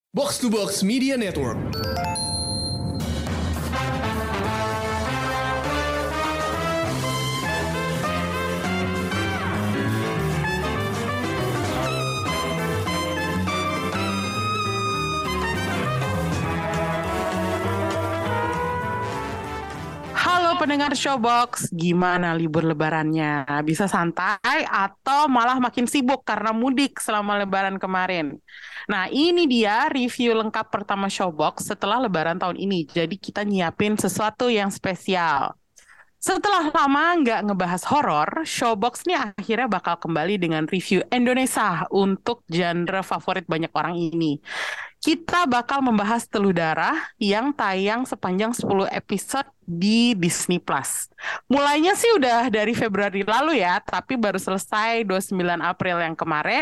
Box to Box Media Network. Halo pendengar Showbox, gimana libur lebarannya? Bisa santai atau malah makin sibuk karena mudik selama lebaran kemarin? Nah, ini dia review lengkap pertama Showbox setelah lebaran tahun ini. Jadi kita nyiapin sesuatu yang spesial. Setelah lama nggak ngebahas horor, Showbox nih akhirnya bakal kembali dengan review Indonesia untuk genre favorit banyak orang ini. Kita bakal membahas Teluh Darah yang tayang sepanjang 10 episode di Disney Plus. Mulainya sih udah dari Februari lalu ya, tapi baru selesai 29 April yang kemarin.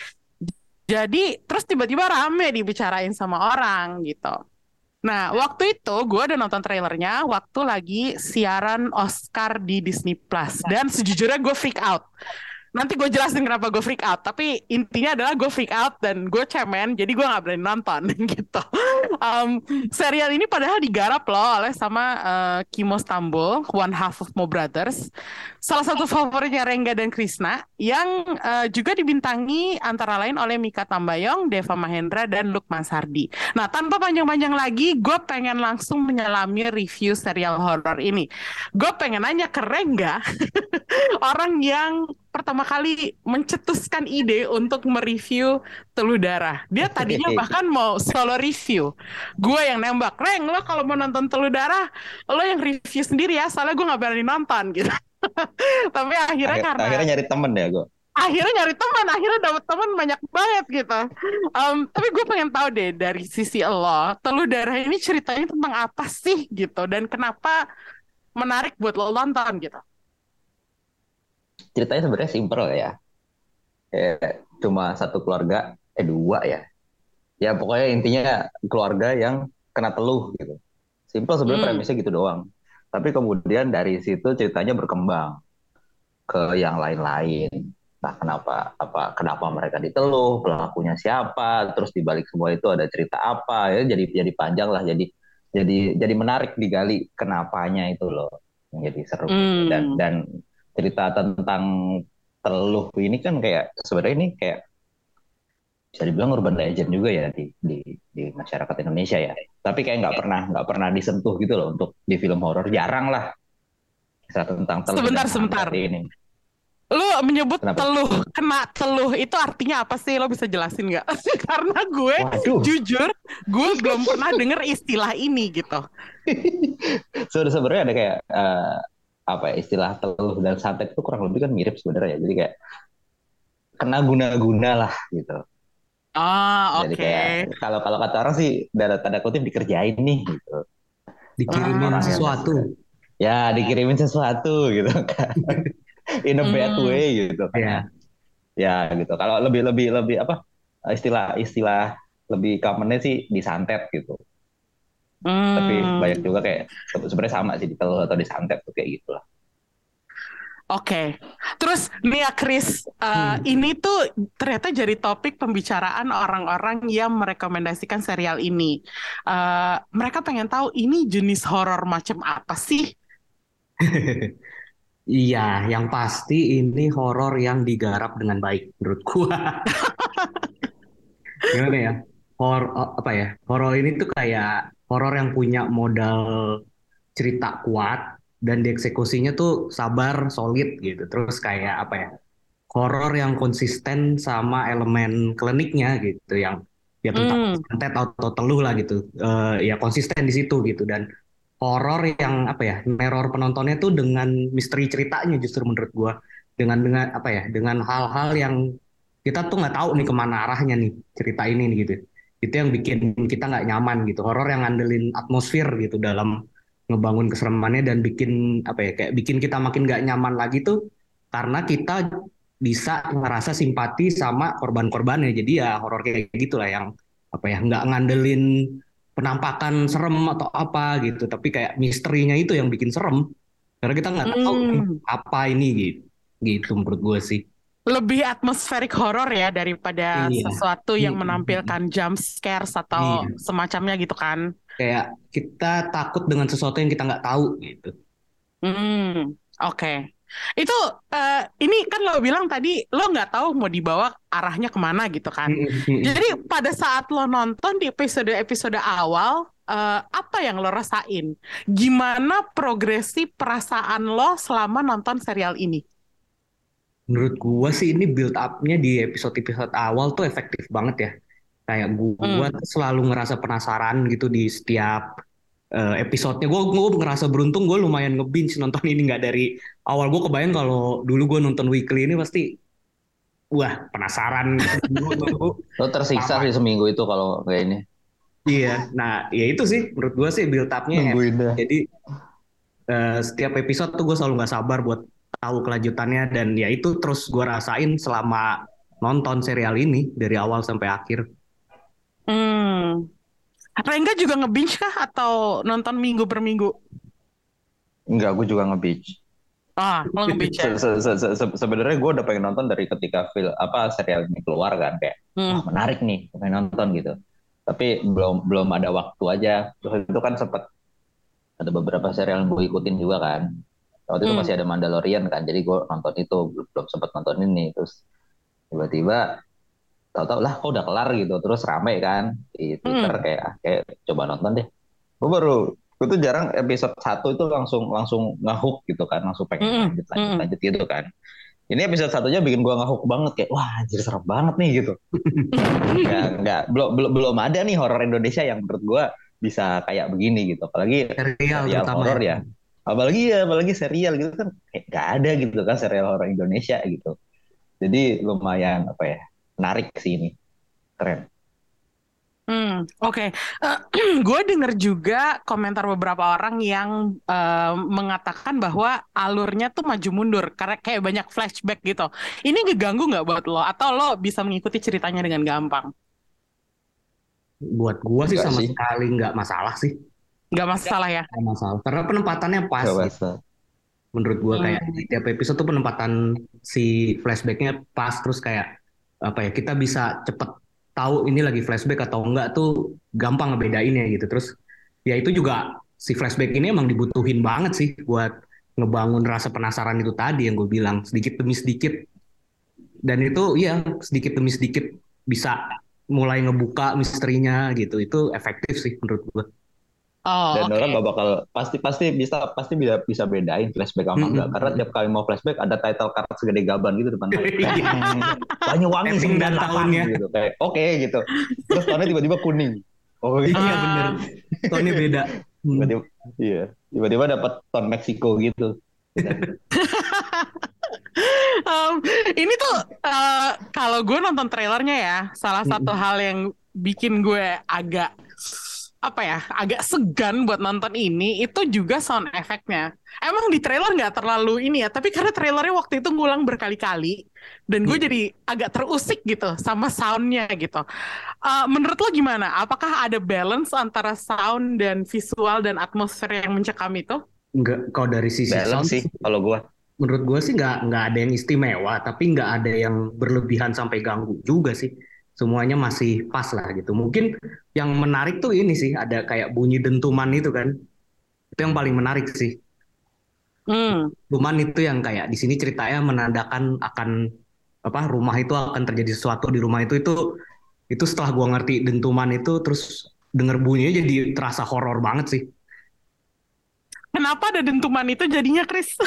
Jadi terus tiba-tiba rame dibicarain sama orang gitu. Nah, waktu itu gue udah nonton trailernya waktu lagi siaran Oscar di Disney Plus. Dan sejujurnya gue freak out. Nanti gue jelasin kenapa gue freak out. Tapi intinya adalah gue freak out dan gue cemen, jadi gue gak berani nonton gitu. Serial ini padahal digarap loh oleh sama Kimo Stambul, one half of Mo Brothers. Salah satu favoritnya Rengga dan Krisna, yang juga dibintangi antara lain oleh Mika Tambayong, Deva Mahendra, dan Lukman Sardi. Nah, tanpa panjang-panjang lagi, gue pengen langsung menyelami review serial horor ini. Gue pengen nanya ke Rengga, orang yang pertama kali mencetuskan ide untuk mereview Teluh Darah. Dia tadinya bahkan mau solo review. Gue yang nembak, Reng, lo kalau mau nonton Teluh Darah, lo yang review sendiri ya, soalnya gue gak berani nonton gitu. Tapi Akhirnya nyari temen ya gue. Akhirnya dapet teman banyak banget gitu. Tapi gue pengen tahu deh dari sisi lo, Teluh Darah ini ceritanya tentang apa sih gitu, dan kenapa menarik buat lo nonton gitu. Ceritanya sebenarnya simpel ya. Cuma satu keluarga, dua ya. Ya pokoknya intinya keluarga yang kena teluh gitu. Simpel sebenarnya premisnya gitu doang. Tapi kemudian dari situ ceritanya berkembang ke yang lain-lain. Nah, kenapa mereka diteluh, pelakunya siapa, terus dibalik semua itu ada cerita apa, ya jadi panjang lah, jadi menarik digali kenapanya itu loh, yang jadi seru gitu. Dan cerita tentang teluh ini kan kayak sebenarnya ini kayak bisa dibilang urban legend juga ya di masyarakat Indonesia ya. Tapi kayak nggak pernah disentuh gitu loh untuk di film horor, jarang lah kisah tentang teluh dan Sebentar. santet ini. Lu menyebut Kenapa? kena teluh itu artinya apa sih? Lo bisa jelasin nggak? Karena gue Waduh, jujur, gue belum pernah denger istilah ini gitu. sebenarnya ada kayak apa ya, istilah teluh dan santet itu kurang lebih kan mirip sebenarnya ya. Jadi kayak kena guna-guna lah gitu. Ah, Jadi oke. kayak kalau kata orang sih tanda kutip dikerjain nih gitu. Dikirimin Orang yang sesuatu. ya dikirimin sesuatu gitu kan. In a bad way gitu kan. Ya. Ya gitu. Kalau lebih apa istilah lebih commonnya sih disantet gitu. Tapi banyak juga kayak sebenarnya sama sih diteluh atau disantet tuh kayak gitulah. Oke. Terus nih ya Chris, ini tuh ternyata jadi topik pembicaraan orang-orang yang merekomendasikan serial ini. Mereka pengen tahu ini jenis horor macam apa sih? Iya, yang pasti ini horor yang digarap dengan baik menurut gua. Gimana ya? Apa ya? Horor ini tuh kayak horor yang punya modal cerita kuat dan dieksekusinya tuh sabar, solid gitu. Terus kayak apa ya? Horor yang konsisten sama elemen kliniknya gitu, yang ya tentang santet atau teluh lah gitu. Ya konsisten di situ gitu. Dan horor yang apa ya, neror penontonnya tuh dengan misteri ceritanya justru menurut gua, dengan apa ya, dengan hal-hal yang kita tuh nggak tahu nih kemana arahnya nih cerita ini nih gitu. Itu yang bikin kita nggak nyaman gitu. Horor yang ngandelin atmosfer gitu dalam ngebangun keseramannya dan bikin apa ya, kayak bikin kita makin nggak nyaman lagi tuh karena kita bisa ngerasa simpati sama korban-korbannya. Jadi ya horor kayak gitulah yang apa ya, nggak ngandelin penampakan serem atau apa gitu, tapi kayak misterinya itu yang bikin serem karena kita nggak tahu nih apa ini gitu, gitu menurut gue sih. lebih atmosferik horor ya daripada Iya. sesuatu yang Mm-mm. menampilkan jump scares atau Iya. semacamnya gitu kan. Kayak kita takut dengan sesuatu yang kita nggak tahu gitu. Oke. Itu ini kan lo bilang tadi lo nggak tahu mau dibawa arahnya kemana gitu kan. Mm-mm. Jadi pada saat lo nonton di episode-episode awal, apa yang lo rasain? Gimana progresi perasaan lo selama nonton serial ini? Menurut gua sih ini build up-nya di episode-episode awal tuh efektif banget ya. Kayak gua Hmm. tuh selalu ngerasa penasaran gitu di setiap episodenya. Gua ngerasa beruntung gue lumayan nge-binge nonton ini nggak dari awal. Gue kebayang kalau dulu gue nonton weekly ini pasti wah penasaran seminggu Lo tersiksa lama. sih seminggu itu kalau kayak ini. Iya, nah ya itu sih menurut gue sih build up-nya Nungguin efektif. dah. Jadi setiap episode tuh gue selalu nggak sabar buat tahu kelanjutannya dan ya itu terus gue rasain selama nonton serial ini dari awal sampai akhir. Hmm. Rengga juga nge-binge kah atau nonton minggu per minggu? Enggak, gue juga nge-binge. Lo nge-binge ya? Sebenarnya gue udah pengen nonton dari ketika serial ini keluar kan, kayak wah Hmm. menarik nih, pengen nonton gitu. Tapi belum belum ada waktu aja. Terus itu kan sempat ada beberapa serial yang gue ikutin juga kan. Waktu itu Hmm. masih ada Mandalorian kan, jadi gue nonton itu, belum sempat nonton ini. Terus tiba-tiba tahu-tahu lah kok udah kelar gitu, terus rame kan di Twitter, Hmm. kayak coba nonton deh. Gue tuh jarang episode satu itu langsung langsung ngehook gitu kan, langsung pengen Hmm. lanjut lanjut Hmm. lanjut gitu kan. Ini episode satunya bikin gue ngehook banget, kayak wah anjir serem banget nih gitu. Nggak belum ada nih horor Indonesia yang menurut gue bisa kayak begini gitu, apalagi Serial serial terutama horor ya. ya. Apalagi serial gitu kan kayak nggak ada gitu kan serial horor Indonesia gitu. Jadi lumayan apa ya, menarik sih ini, keren. Oke. Gue denger juga komentar beberapa orang yang mengatakan bahwa alurnya tuh maju mundur karena kayak banyak flashback gitu. Ini ngeganggu nggak buat lo? Atau lo bisa mengikuti ceritanya dengan gampang? Buat gua sih Enggak sama sih, sekali nggak masalah sih. Nggak masalah ya? Nggak masalah. Karena penempatannya pas nggak gitu. basah. Menurut gua kayak di Hmm. tiap episode tuh penempatan si flashbacknya pas terus kayak apa ya kita bisa cepet tahu ini lagi flashback atau enggak tuh gampang ngebedainnya gitu. Terus ya itu juga si flashback ini emang dibutuhin banget sih buat ngebangun rasa penasaran itu tadi yang gue bilang sedikit demi sedikit dan itu ya sedikit demi sedikit bisa mulai ngebuka misterinya gitu. Itu efektif sih menurut gue. Oh, Dan oke. orang gak bakal pasti bisa bedain flashback sama enggak, karena tiap kali mau flashback ada title card segede gaban gitu depan mic. Banyuwangi Setting dan 98 tahunnya. gitu, kayak oke gitu. Terus tahunnya tiba-tiba kuning. Oh Iya iya. bener. Ah, Tonnya beda. Tiba-tiba iya, tiba-tiba dapat ton Meksiko gitu. um, ini tuh kalau gue nonton trailernya ya, salah satu hal yang bikin gue agak apa ya, agak segan buat nonton ini itu juga sound effect-nya. Emang di trailer nggak terlalu ini ya, tapi karena trailernya waktu itu ngulang berkali-kali dan gue jadi agak terusik gitu sama soundnya gitu. Menurut lo gimana? Apakah ada balance antara sound dan visual dan atmosfer yang mencekam itu? Enggak, kalau dari sisi sound Balance sih kalau gua. menurut gue sih nggak ada yang istimewa, tapi nggak ada yang berlebihan sampai ganggu juga sih. Semuanya masih pas lah gitu. Mungkin yang menarik tuh ini sih, ada kayak bunyi dentuman itu kan. Itu yang paling menarik sih. Hmm. Dentuman itu yang kayak di sini ceritanya menandakan akan apa rumah itu akan terjadi sesuatu di rumah itu setelah gua ngerti dentuman itu terus denger bunyinya jadi terasa horor banget sih. Kenapa ada dentuman itu jadinya, Chris?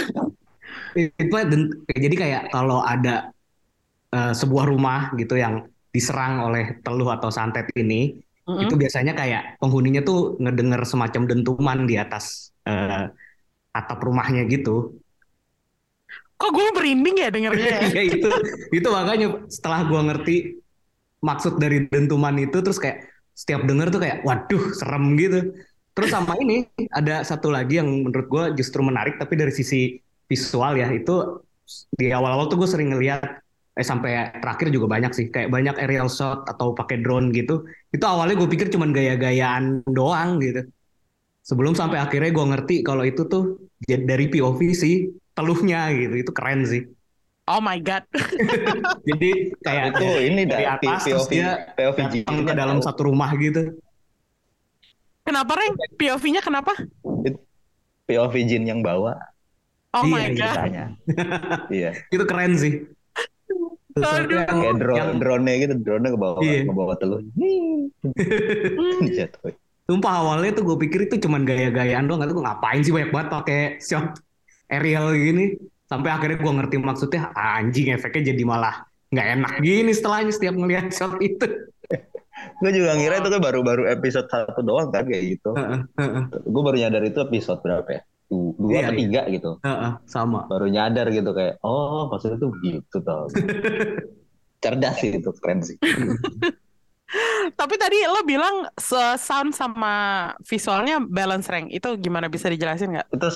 Jadi kayak kalau ada sebuah rumah gitu yang diserang oleh teluh atau santet ini, itu Mm-mm. biasanya kayak penghuninya tuh ngedenger semacam dentuman di atas atap rumahnya gitu. Kok gue merinding ya dengernya ya? Ya itu makanya setelah gua ngerti maksud dari dentuman itu terus kayak setiap denger tuh kayak waduh serem gitu. Terus sama ini ada satu lagi yang menurut gua justru menarik tapi dari sisi visual ya itu di awal-awal tuh gue sering ngeliat sampai terakhir juga banyak sih kayak banyak aerial shot atau pakai drone gitu. Itu awalnya gue pikir cuman gaya-gayaan doang gitu. Sebelum sampai akhirnya gue ngerti kalau itu tuh dari POV sih teluhnya gitu. Itu keren sih. Oh my God. Jadi kayak Itu ini dari dah atas terus POV dia POV datang ke Jinnya dalam tahu. satu rumah gitu. Kenapa, Reng? POV-nya kenapa? Itu POV Jin yang bawa Oh Iya, my iya. God. ceritanya. Iya. Itu keren sih. Sesuatu yang Kayak Aduh. drone gitu, drone iya. ke bawah telur. Hmm. Dijatuhin. Sumpah awalnya tuh gue pikir itu cuman gaya-gayaan doang, tuh ngapain sih banyak banget pakai shot aerial gini. Sampai akhirnya gue ngerti maksudnya, anjing efeknya jadi malah nggak enak gini setelahnya setiap ngelihat shot itu. Gue juga ngira itu kan baru episode 1 doang kan kayak gitu. Heeh, heeh. Gue baru nyadar itu episode berapa ya? Dua Iya, atau iya. 3 gitu. Heeh, sama. Baru nyadar gitu kayak, oh maksudnya tuh gitu tau. Cerdas sih itu, keren sih. Tapi tadi lo bilang sound sama visualnya balance, Reng. Itu gimana, bisa dijelasin nggak? Itu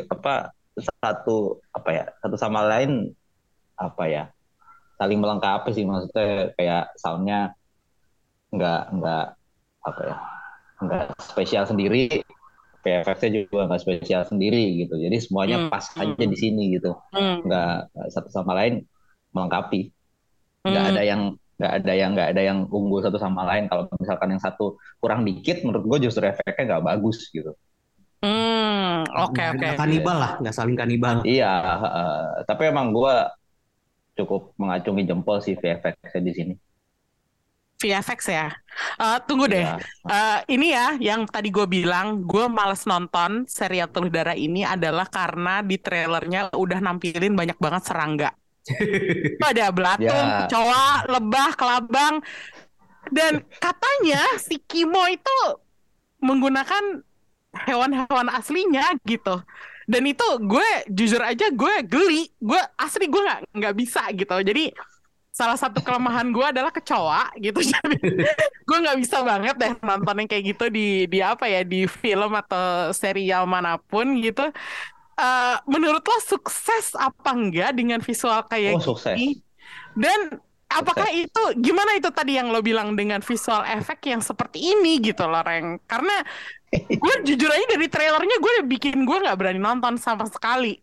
satu sama lain apa ya, saling melengkapi sih, maksudnya kayak soundnya nggak apa ya, nggak spesial sendiri, VFX-nya juga nggak spesial sendiri gitu, jadi semuanya pas aja di sini gitu, nggak satu sama lain, melengkapi, nggak ada yang nggak ada yang unggul satu sama lain. Kalau misalkan yang satu kurang dikit, menurut gue justru efeknya nggak bagus gitu. Oke. Nggak kanibal lah, nggak saling kanibal. Iya, tapi emang gue cukup mengacungi jempol sih VFX-nya di sini. VFX ya. Tunggu deh. Iya. Ini ya yang tadi gue bilang, gue males nonton serial Teluh Darah ini adalah karena di trailernya udah nampilin banyak banget serangga. Ada belatung, Ya. kecoa, lebah, kelabang. Dan katanya si Kimo itu menggunakan hewan-hewan aslinya gitu. Dan itu gue jujur aja gue geli. Gue asli gue nggak bisa gitu. Jadi salah satu kelemahan gue adalah kecoa gitu. Jadi gue nggak bisa banget deh nonton yang kayak gitu di apa ya, di film atau serial manapun gitu. Menurut lo sukses apa enggak dengan visual kayak Sukses. gini? Dan apakah itu gimana itu tadi yang lo bilang dengan visual efek yang seperti ini gitu loh, Reng? Karena gue jujur aja dari trailernya gue udah bikin gue nggak berani nonton sama sekali.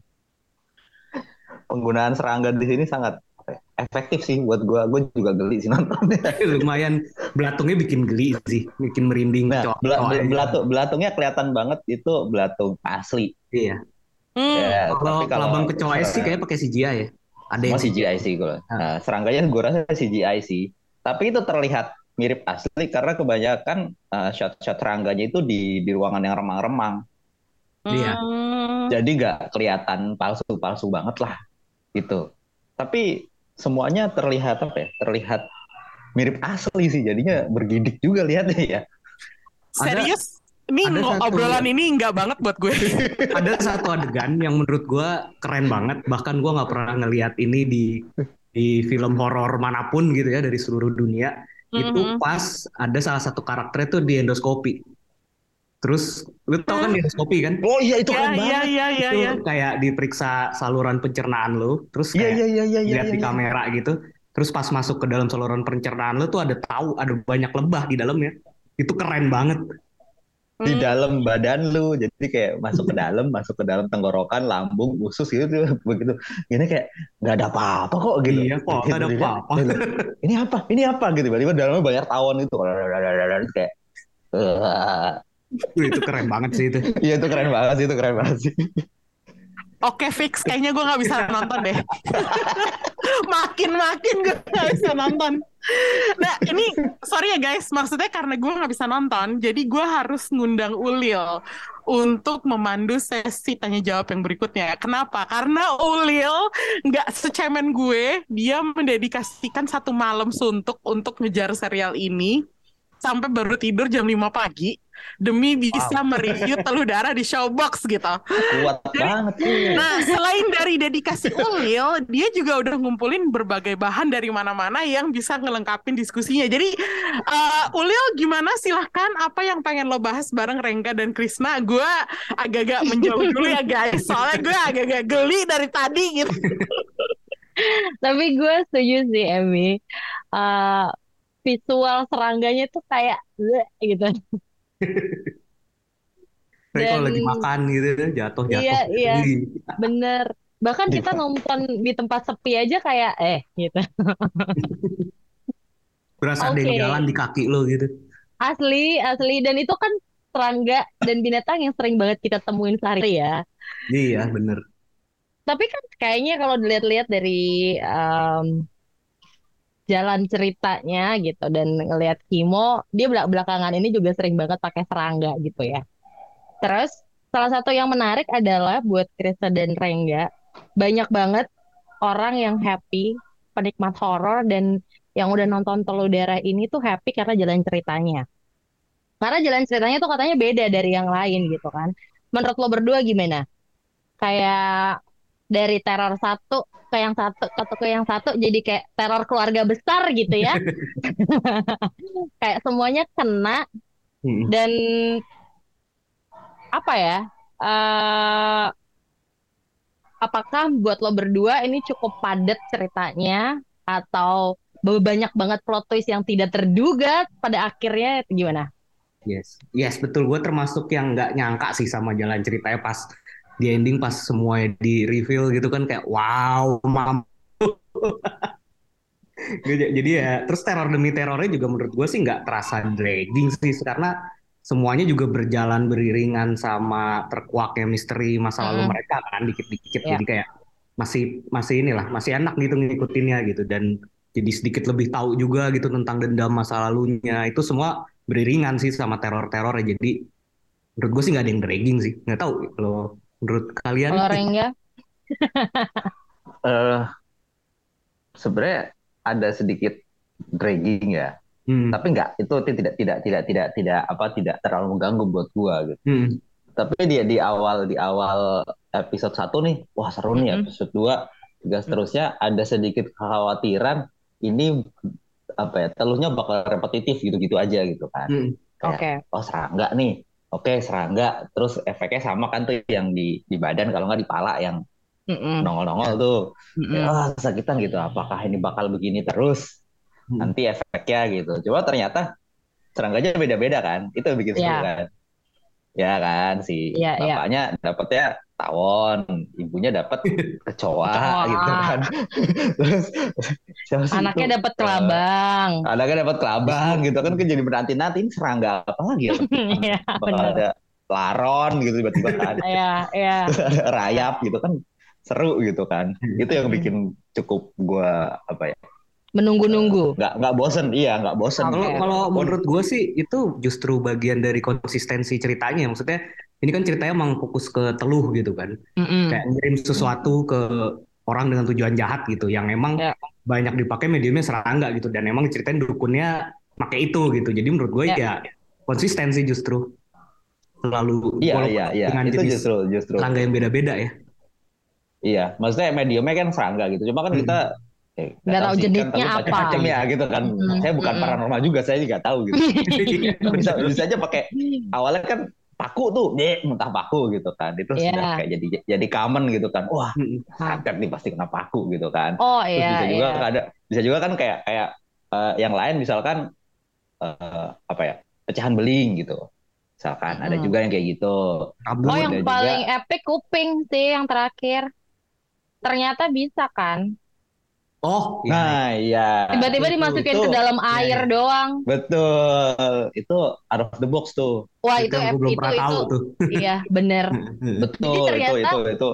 Penggunaan serangga di sini sangat efektif sih buat gue. Gue juga geli sih nontonnya. Lumayan, belatungnya bikin geli sih, bikin merinding. Nah, belatungnya kelihatan banget itu belatung asli. Iya. Ya, Kalau tapi kelabang kecoa sih kayak pakai CGI ya. Ada yang CGI sih gue. Nah, serangganya gue rasa CGI sih. Tapi itu terlihat mirip asli karena kebanyakan shot-shot serangganya itu di ruangan yang remang-remang. Iya. Jadi nggak kelihatan palsu-palsu banget lah gitu. Tapi semuanya terlihat apa ya? Terlihat mirip asli sih. Jadinya bergidik juga lihatnya ya. Serius? Ini obrolan ini enggak banget buat gue. Ada satu adegan yang menurut gue keren banget. Bahkan gue nggak pernah ngelihat ini di film horor manapun gitu ya dari seluruh dunia. Itu pas ada salah satu karakternya tuh di endoskopi. Terus lu tau kan di endoskopi kan? Oh iya, itu keren banget. Itu kayak diperiksa saluran pencernaan lu. Terus kayak lihat di kamera gitu. Terus pas masuk ke dalam saluran pencernaan lu tuh ada banyak lebah di dalamnya. Itu keren banget. Di dalam badan lu, jadi kayak masuk ke dalam tenggorokan, lambung, usus gitu, begitu. Ini kayak nggak ada apa-apa kok gitu. Iya kok nggak ada apa-apa. Ini apa gitu. Tiba-tiba dalamnya banyak tawon itu, kayak. Itu keren banget sih itu. Iya itu keren banget sih. Oke, fix. Kayaknya gue nggak bisa nonton deh. Makin gue nggak bisa nonton. Nah ini sorry ya guys, maksudnya karena gue nggak bisa nonton, jadi gue harus ngundang Ulil untuk memandu sesi tanya jawab yang berikutnya. Kenapa? Karena Ulil nggak secemen gue, dia mendedikasikan 1 malam suntuk untuk ngejar serial ini sampai baru tidur jam 5 pagi demi bisa mereview Teluh Darah di Showbox gitu. Kuat banget sih. Nah, selain dari dedikasi Ulil, dia juga udah ngumpulin berbagai bahan dari mana-mana yang bisa ngelengkapin diskusinya. Jadi, Ulil gimana? Silahkan, apa yang pengen lo bahas bareng Rengga dan Krisna? Gue agak-agak menjauh dulu ya guys, soalnya gue agak-agak geli dari tadi gitu. Tapi gue setuju sih, Emmy. Visual serangganya tuh kayak gitu. Tapi kalau lagi makan gitu jatuh. Iya, bener. Bahkan Di kita nonton di tempat sepi aja kayak gitu. Berasa ada yang Oke, jalan di kaki lo gitu. asli asli dan itu kan serangga dan binatang yang sering banget kita temuin sehari ya. Iya, bener. Tapi kan kayaknya kalau dilihat-lihat dari jalan ceritanya gitu dan ngelihat Kimo, dia belakangan ini juga sering banget pakai serangga gitu ya. Terus salah satu yang menarik adalah buat Krista dan Rengga, banyak banget orang yang happy, penikmat horor dan yang udah nonton Telur Darah ini tuh happy karena jalan ceritanya. Karena jalan ceritanya tuh katanya beda dari yang lain gitu kan. Menurut lo berdua gimana? Kayak dari teror satu ke yang satu jadi kayak teror keluarga besar gitu ya. Kayak semuanya kena Mm. dan apa ya? eh Apakah buat lo berdua ini cukup padat ceritanya atau banyak banget plot twist yang tidak terduga pada akhirnya gimana? Yes, yes betul. Gue termasuk yang nggak nyangka sih sama jalan ceritanya pas di ending, pas semuanya di reveal gitu kan kayak wow, jadi ya terus teror demi terornya juga menurut gue sih nggak terasa dragging sih karena semuanya juga berjalan beriringan sama terkuaknya misteri masa lalu Mm-mm. mereka kan dikit-dikit, Ya. jadi kayak masih masih inilah masih enak gitu ngikutinnya gitu, dan jadi sedikit lebih tahu juga gitu tentang dendam masa lalunya, itu semua beriringan sih sama teror-terornya, jadi menurut gue sih nggak ada yang dragging sih, nggak tahu kalau menurut kalian. Kalau Rengga, eh sebenarnya ada sedikit dragging ya, Hmm. tapi nggak, itu tidak apa, tidak terlalu mengganggu buat gua gitu. Hmm. Tapi dia di awal episode 1 nih, wah seru nih, Mm-mm. episode 2 juga seterusnya ada sedikit kekhawatiran ini apa ya, teluhnya bakal repetitif gitu-gitu aja gitu kan. Hmm. Kayak Oke. oh serangga nih. Oke, serangga, terus efeknya sama kan tuh yang di badan, kalau nggak di pala yang Mm-mm. nongol-nongol tuh. Kayak, Mm-mm. oh, sakitan gitu. Apakah ini bakal begini terus? Hmm. Nanti efeknya gitu. Coba ternyata serangganya beda-beda kan. Itu yang bikin seru Ya, kan. Ya kan, si ya, ya. bapaknya dapetnya tawon, ibunya dapat kecoa gitu Kecoa. kan. Terus siapa sih itu? Anaknya dapat kelabang. Anaknya dapat kelabang gitu kan, jadi menanti-nanti ini serangga apa lagi ya? Ya, Bakal benar. ada laron gitu, tiba-tiba ada Ya, ya. rayap gitu kan, seru gitu kan. Itu yang Mm-mm. bikin cukup gua apa ya, Menunggu-nunggu. nggak bosen, iya nggak bosen Kalau Oke. gitu, kalau walaupun menurut gue sih itu justru bagian dari konsistensi ceritanya. Maksudnya ini kan ceritanya emang fokus ke teluh gitu kan. Kayak Mm-mm. ngirim sesuatu ke orang dengan tujuan jahat gitu. Yang emang Ya, banyak dipakai mediumnya serangga gitu. Dan emang ceritain dukunnya pakai itu gitu. Jadi menurut gue ya. ya konsistensi justru selalu iya walaupun iya iya dengan itu jenis justru serangga yang beda-beda ya. iya, maksudnya mediumnya kan serangga gitu, cuma kan kita Mm. nggak Nggak tahu tahu sih kan, jenisnya tapi apa. macam-macam ya gitu kan. Mm-mm. Saya bukan Mm-mm. paranormal juga, saya juga tahu gitu. Iya, bisa bener. bisa aja pakai, awalnya kan paku tuh, muntah paku gitu kan, itu sudah Ya. kayak jadi common gitu kan, wah Mm. santet nih pasti kena paku gitu kan. Oh Terus iya, iya. bisa juga kan kayak kayak yang lain misalkan apa ya, pecahan beling gitu, misalkan ada Mm-mm. juga yang kayak gitu. Kabut. Oh, Terus yang ada paling juga epic kuping sih yang terakhir. Ternyata bisa kan? Oh, ya, nah iya Tiba-tiba dimasukin itu ke dalam ya, air ya. doang. betul, itu out of the box tuh. Wah, Itu yang gue belum pernah tahu tuh. iya bener. Jadi Betul, ternyata, itu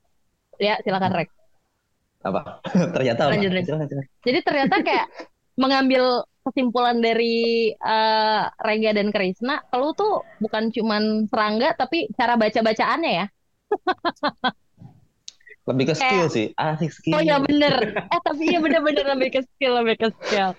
ya silakan Rek, apa? Ternyata apa? lanjut Rek. Silakan, silakan. Jadi ternyata kayak mengambil kesimpulan dari Rengga dan Krisna, lu tuh bukan cuman serangga, tapi cara baca-bacaannya ya. Lebih ke skill Kayak, sih, asik oh ya skill. bener. Tapi iya bener-bener lebih ke skill, lebih ke skill.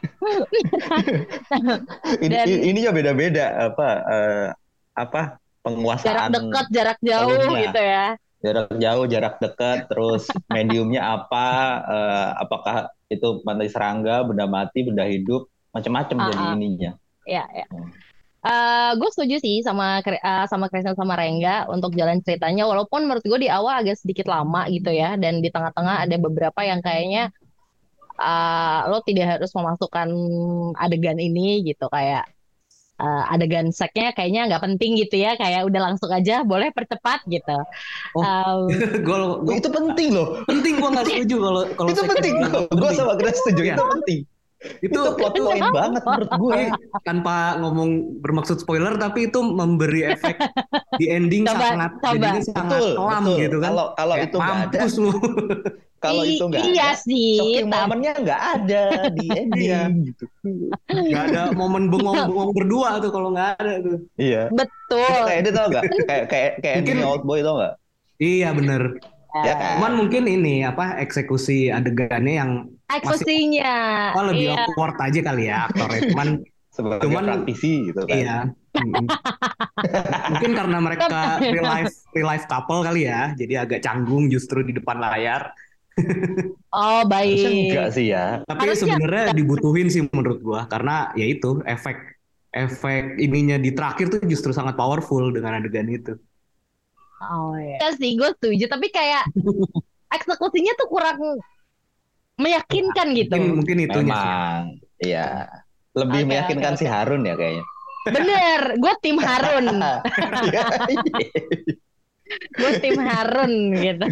Dan Ininya beda-beda apa jarak penguasaan dekat, jarak jauh teluhnya. gitu ya. Jarak jauh, jarak dekat, terus mediumnya apa, apakah itu pantai serangga, benda mati, benda hidup, macam-macam Ah, jadi ah. ininya. Ya, ya. Gue setuju sih sama Krisna sama Rengga untuk jalan ceritanya. Walaupun menurut gue di awal agak sedikit lama gitu ya, dan di tengah-tengah ada beberapa yang kayaknya lo tidak harus memasukkan adegan ini gitu, kayak adegan seksnya kayaknya nggak penting gitu ya, kayak udah langsung aja boleh percepat gitu. Oh, Um, gue Itu penting loh. penting, gue nggak setuju kalau Itu penting loh. Gue sama Grace setuju, Iya. itu penting. Itu Itu plot point banget menurut gue. Ini tanpa ngomong bermaksud spoiler, tapi itu memberi efek di ending Coba, jadinya coba. sangat Betul, kelam betul. gitu kan. Kalau Kayak itu nggak ada, mampus lu. kalau itu nggak Iya ada, sih, shocking tapi momennya nggak ada di Iya. ending gitu. Gak ada momen bengong-bengong berdua tuh kalau nggak ada tuh. Iya. Itu betul. kayak ini tau nggak? Kayak Mungkin endingnya Old Boy tau nggak? iya bener. Ya kan? Cuman mungkin ini apa eksekusi adegannya yang masih Eksekusinya, lebih iya. awkward aja kali ya aktornya. Sebagai Cuman praktisi gitu kan. iya. Mm-mm. Mungkin karena mereka real life couple kali ya, jadi agak canggung justru di depan layar. Oh, Harusnya enggak baik. sih ya. Tapi Harusnya sebenarnya enggak. dibutuhin sih menurut gua karena ya itu efek ininya di terakhir tuh justru sangat powerful dengan adegan itu. Oh iya. Iya sih, gue setuju. Tapi kayak eksekusinya tuh kurang meyakinkan gitu. Mungkin itunya sih. Memang, iya. Lebih Oke, meyakinkan oke, si oke. Harun ya kayaknya. Bener, gue tim Harun. Iya, Gue tim Harun gitu.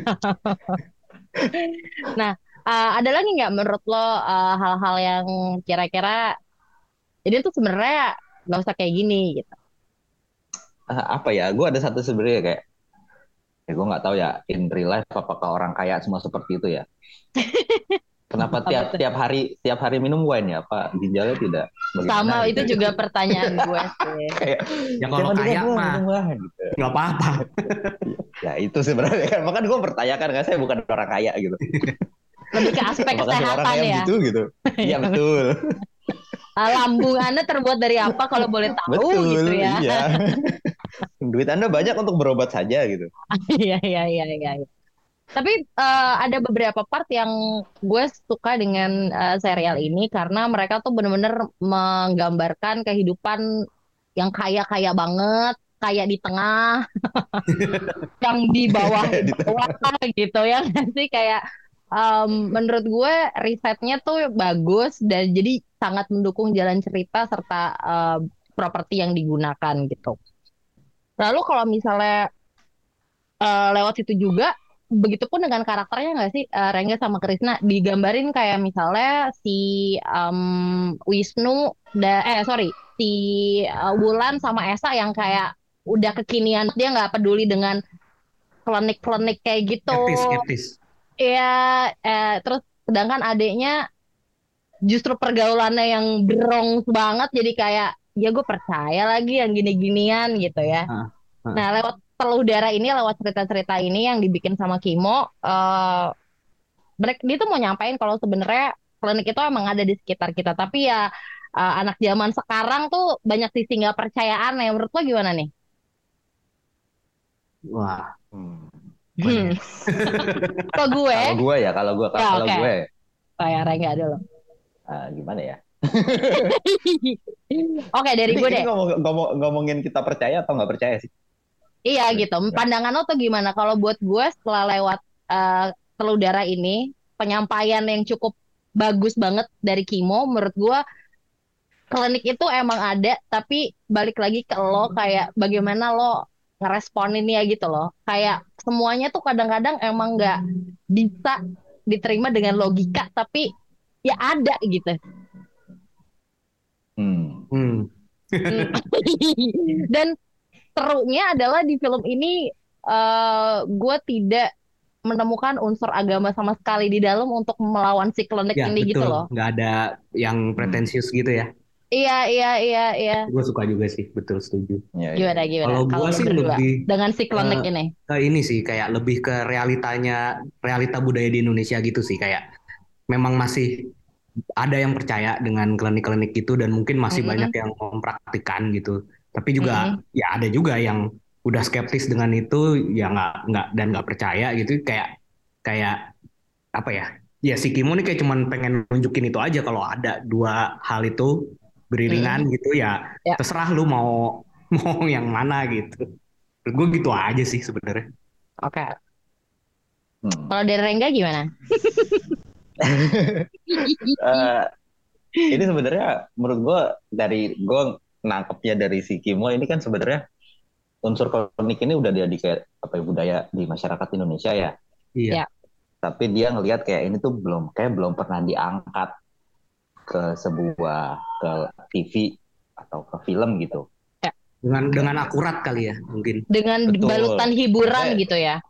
Nah, ada lagi nggak menurut lo hal-hal yang kira-kira ini tuh sebenarnya nggak usah kayak gini gitu. Apa ya? Gue ada satu sebenarnya kayak, ya gue nggak tahu ya in real life apakah orang kaya semua seperti itu ya. Kenapa Apa tuh? tiap hari minum wine ya? Apa ginjalnya tidak? Bagaimana Sama gitu? itu juga pertanyaan gue sih. Kayak Ya kalau jangan kaya minum mah wine gitu. nggak apa-apa. Ya itu sebenarnya kan. Makanya gue pertanyakan kan saya bukan orang kaya gitu. Lebih ke aspek Apakah semua orang kesehatan kaya ya. gitu? Iya betul. Lambung Anda terbuat dari apa kalau boleh tahu Betul, gitu ya. iya. Duit Anda banyak untuk berobat saja gitu. Iya, iya, iya, iya. Tapi ada beberapa part yang gue suka dengan serial ini karena mereka tuh bener-bener menggambarkan kehidupan yang kaya-kaya banget, kaya di tengah, yang di bawah Kayak di bawah gitu ya nggak sih kayak menurut gue risetnya tuh bagus dan jadi sangat mendukung jalan cerita serta properti yang digunakan gitu. Lalu kalau misalnya lewat situ juga, begitupun dengan karakternya nggak sih, Rengga sama Krisna digambarin kayak misalnya si Wisnu, si Wulan sama Esa yang kayak udah kekinian, dia nggak peduli dengan klinik-klinik kayak gitu. Skeptis. Iya, terus sedangkan adiknya justru pergaulannya yang berong banget, jadi kayak ya gue percaya lagi yang gini-ginian gitu ya. Ah. Nah, lewat Peluh Darah ini, lewat cerita-cerita ini yang dibikin sama Kimo, dia tuh mau nyampein kalau sebenarnya klinik itu emang ada di sekitar kita. Tapi ya anak zaman sekarang tuh banyak sisi nggak percayaan. Ya, menurut lo gimana nih? Wah, Hmm. Kalau gue, Kalau gue ya, kalau gue, Ya, kalau oke. gue, kayak Rengga dulu. gimana ya? Oke, dari gue Ini deh. ngomongin kita percaya atau nggak percaya sih? Iya gitu. Pandangan lo tuh gimana? Kalau buat gue setelah lewat Peluh Darah ini, penyampaian yang cukup bagus banget dari Kimo, menurut gue klinik itu emang ada, tapi balik lagi ke lo kayak bagaimana lo ngeresponinnya gitu loh. Kayak semuanya tuh kadang-kadang emang nggak bisa diterima dengan logika, tapi ya ada gitu. Hmm. Dan serunya adalah di film ini gue tidak menemukan unsur agama sama sekali di dalam untuk melawan si klinik ya ini gitu betul. loh. Nggak ada yang pretensius gitu ya. Iya. Gue suka juga sih, betul setuju. Ya, Gimana? Kalau Kalau gue lo sih berdua lebih dengan si klinik ini. ke ini sih kayak lebih ke realita budaya di Indonesia gitu sih, kayak memang masih ada yang percaya dengan klinik-klinik gitu dan mungkin masih banyak yang mempraktikkan gitu. Tapi juga ya ada juga yang udah skeptis dengan itu, ya nggak percaya gitu, kayak apa ya? Ya si Kimo nih kayak cuman pengen nunjukin itu aja, kalau ada dua hal itu beriringan gitu ya, Ya. terserah lu mau yang mana gitu. Menurut gue gitu aja sih sebenarnya. Oke. Kalau dari Rengga gimana? Ini sebenarnya menurut gue nangkepnya dari si Kimo ini kan sebenarnya unsur klinik ini udah jadi kayak apa ya, budaya di masyarakat Indonesia ya. Iya. Ya. Tapi dia ngelihat kayak ini tuh belum pernah diangkat ke ke TV atau ke film gitu. Ya. Dengan akurat kali ya mungkin. Dengan Betul. balutan hiburan Maksudnya, gitu ya.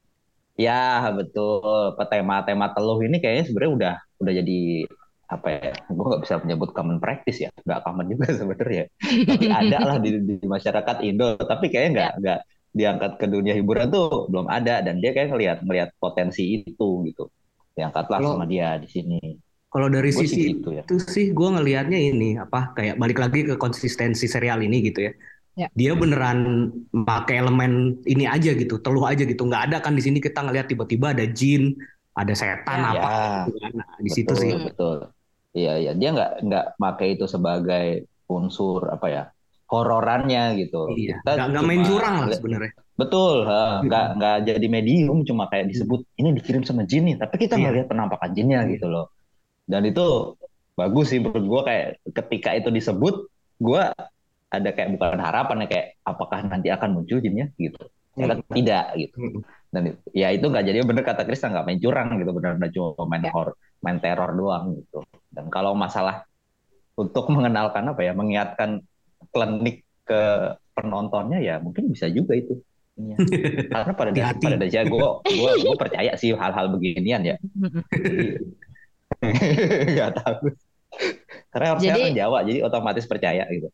ya betul. Tema-tema teluh ini kayaknya sebenarnya udah jadi apa ya? Gue nggak bisa menyebut common practice ya, nggak common juga sebenarnya. Tapi ada lah di masyarakat Indo. Tapi kayaknya Ya. nggak diangkat ke dunia hiburan tuh belum ada. Dan dia kayak ngelihat potensi itu gitu. Diangkatlah Kalau sama dia di sini. kalau dari Gue sih sisi gitu ya. itu sih gue ngelihatnya ini apa kayak balik lagi ke konsistensi serial ini gitu ya. Ya. Dia beneran pakai elemen ini aja gitu, teluh aja gitu. Nggak ada kan di sini kita ngelihat tiba-tiba ada jin, ada setan Ya. apa Ya, gitu kan. Nah, di situ sih. betul. Iya, iya. Dia nggak pakai itu sebagai unsur apa ya, hororannya gitu. Iya. Kita Nggak main cuma curang lah sebenarnya. betul, Mm-mm. nggak jadi medium, cuma kayak disebut ini dikirim sama jin nih, tapi kita nggak Iya. lihat penampakan jinnya Iya. gitu loh. Dan itu bagus sih menurut gue, kayak ketika itu disebut, gue ada kayak bukan harapan ya, kayak apakah nanti akan muncul jinnya gitu. Ternyata Mm-mm. tidak gitu. Mm-mm. Dan ya itu nggak jadi, bener kata Krista, nggak main curang gitu, benar-benar cuma Ya. main teror doang gitu. Dan kalau masalah untuk mengenalkan apa ya, mengingatkan klinik ke penontonnya ya mungkin bisa juga itu. Iya. Karena pada Hati-hati. dasarnya gue percaya sih hal-hal beginian ya. Jadi nggak tahu. Karena saya Jadi orang Jawa, jadi otomatis percaya gitu.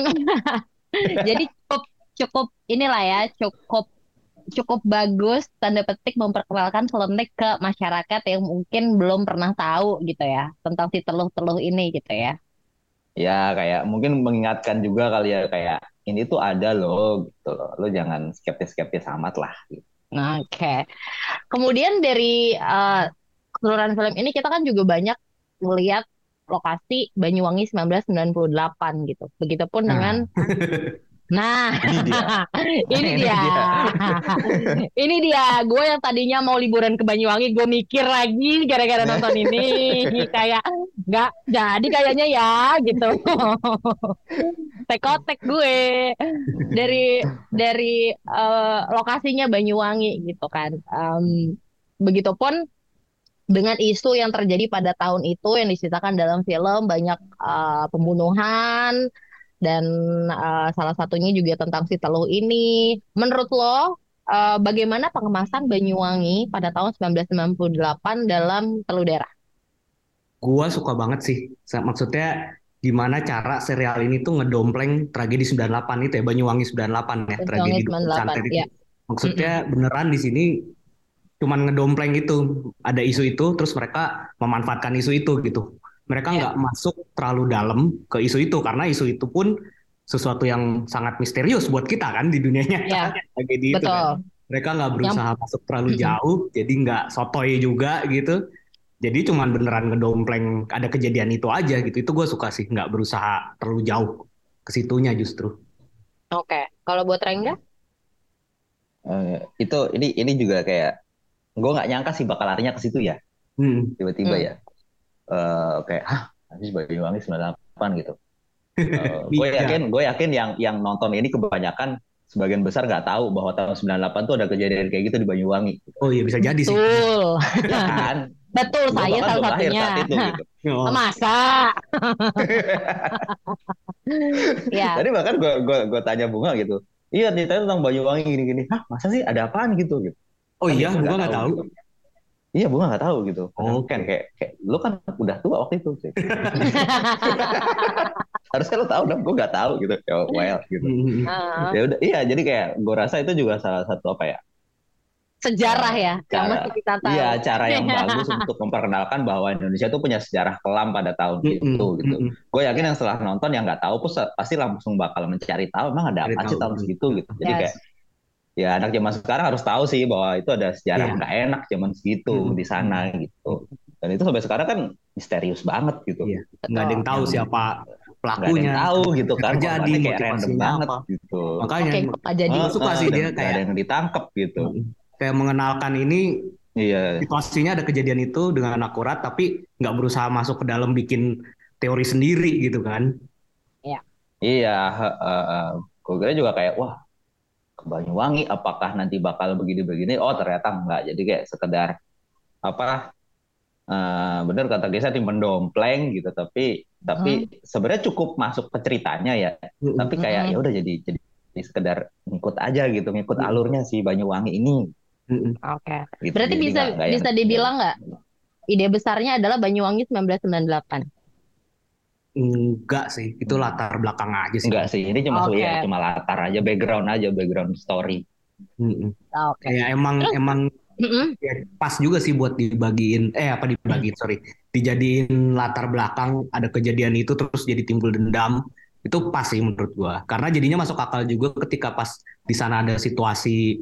jadi cukup inilah ya, cukup bagus tanda petik memperkenalkan klinik ke masyarakat yang mungkin belum pernah tahu gitu ya tentang si teluh-teluh ini gitu ya. Ya kayak mungkin mengingatkan juga kali ya, kayak ini tuh ada loh gitu loh. Lo jangan skeptis-skeptis amat lah gitu. Oke. Kemudian dari keseluruhan film ini kita kan juga banyak melihat lokasi Banyuwangi 1998 gitu. Begitupun dengan Nah, Ini dia. ini Ini dia. dia. Ini dia. Gue yang tadinya mau liburan ke Banyuwangi, gue mikir lagi gara-gara nonton ini. Kayak nggak jadi kayaknya ya gitu. Tekotek gue dari lokasinya Banyuwangi gitu kan. Begitupun dengan isu yang terjadi pada tahun itu yang diceritakan dalam film, banyak pembunuhan dan salah satunya juga tentang si teluh ini. Menurut lo bagaimana pengemasan Banyuwangi pada tahun 1998 dalam Teluh Darah? gua suka banget sih. Maksudnya gimana cara serial ini tuh ngedompleng tragedi 98 itu ya, Banyuwangi 98 ya, Banyuwangi tragedi Dukun 98 Santet itu. ya. Maksudnya beneran di sini cuman ngedompleng itu, ada isu itu, terus mereka memanfaatkan isu itu gitu. Mereka Ya. nggak masuk terlalu dalam ke isu itu, karena isu itu pun sesuatu yang sangat misterius buat kita kan di dunia Ya, nyata, tragedi itu kan. betul. Mereka nggak Yang berusaha masuk terlalu jauh, jadi nggak sotoy juga gitu. Jadi cuman beneran ngedompleng ada kejadian itu aja gitu. Itu gue suka sih, nggak berusaha terlalu jauh ke situnya justru. Oke. Kalau buat Rengga? Ini juga kayak gue nggak nyangka sih bakal larinya ke situ ya, tiba-tiba ya. Kayak habis Banyuwangi 98 gitu. Iya. Gue yakin yang nonton ini kebanyakan sebagian besar nggak tahu bahwa tahun 98 tuh ada kejadian kayak gitu di Banyuwangi. Oh iya, bisa jadi sih. Betul. Ya kan? Betul, Gue saya bahkan salah belum lahir satunya. saat itu gitu. Oh. Masa? Ya, Tadi bahkan gue tanya Bunga gitu. Iya, ceritanya tentang Banyuwangi gini-gini. Hah, masa sih ada apaan gitu? Oh Kan iya, dia gue nggak tahu. gitu. Iya, Bunga nggak tahu gitu. Padahal Oke. kan kayak lu kan udah tua waktu itu sih. Harusnya lu tahu dong, gue nggak tahu gitu. Ya, well gitu. Ah, Ya udah, iya, jadi kayak gue rasa itu juga salah satu apa ya? sejarah ya, yang mesti Cara kita tahu. Iya, cara yang bagus untuk memperkenalkan bahwa Indonesia itu punya sejarah kelam pada tahun itu gitu. Gue yakin yang setelah nonton yang nggak tahu pun pasti langsung bakal mencari tahu emang ada apa Cari sih tahu. tahun segitu gitu. Jadi Yes. kayak ya anak zaman sekarang harus tahu sih bahwa itu ada sejarah Iya. nggak enak zaman segitu di sana gitu. Dan itu sampai sekarang kan misterius banget gitu. Iya. Nggak ada yang tahu siapa Nggak ada yang pelakunya, tahu gitu kan. terjadi, Korbannya kayak random motivasinya banget apa. gitu. Makanya Oke, kok jadi gue suka sih Dan dia nggak ada kayak yang ditangkap gitu. kayak mengenalkan ini Iya. situasinya ada kejadian itu dengan akurat, tapi nggak berusaha masuk ke dalam bikin teori sendiri gitu kan. Iya, gue kira juga kayak wah ke Banyuwangi apakah nanti bakal begini-begini? Oh ternyata enggak. Jadi kayak sekedar apa? Bener kata Gesa tim mendompleng gitu. Tapi Mm, sebenarnya cukup masuk ke ceritanya ya. Mm-mm. Tapi kayak ya mm-mm. udah jadi sekedar ngikut aja gitu, ngikut Mm-mm. alurnya si Banyuwangi ini Mm-mm. Oke. gitu. Berarti Jadi bisa nggak yang bisa dibilang nggak ide besarnya adalah Banyuwangi 1998. Enggak sih, itu latar belakang aja sih enggak menurut sih. gua. Ini cuma ya Oke. cuma latar aja, background story. Mm-mm. Oke. Ya emang Terus, emang mm-mm. ya, pas juga sih buat dibagiin apa dibagiin sorry dijadiin latar belakang ada kejadian itu terus jadi timbul dendam itu pas sih menurut gua karena jadinya masuk akal juga ketika pas di sana ada situasi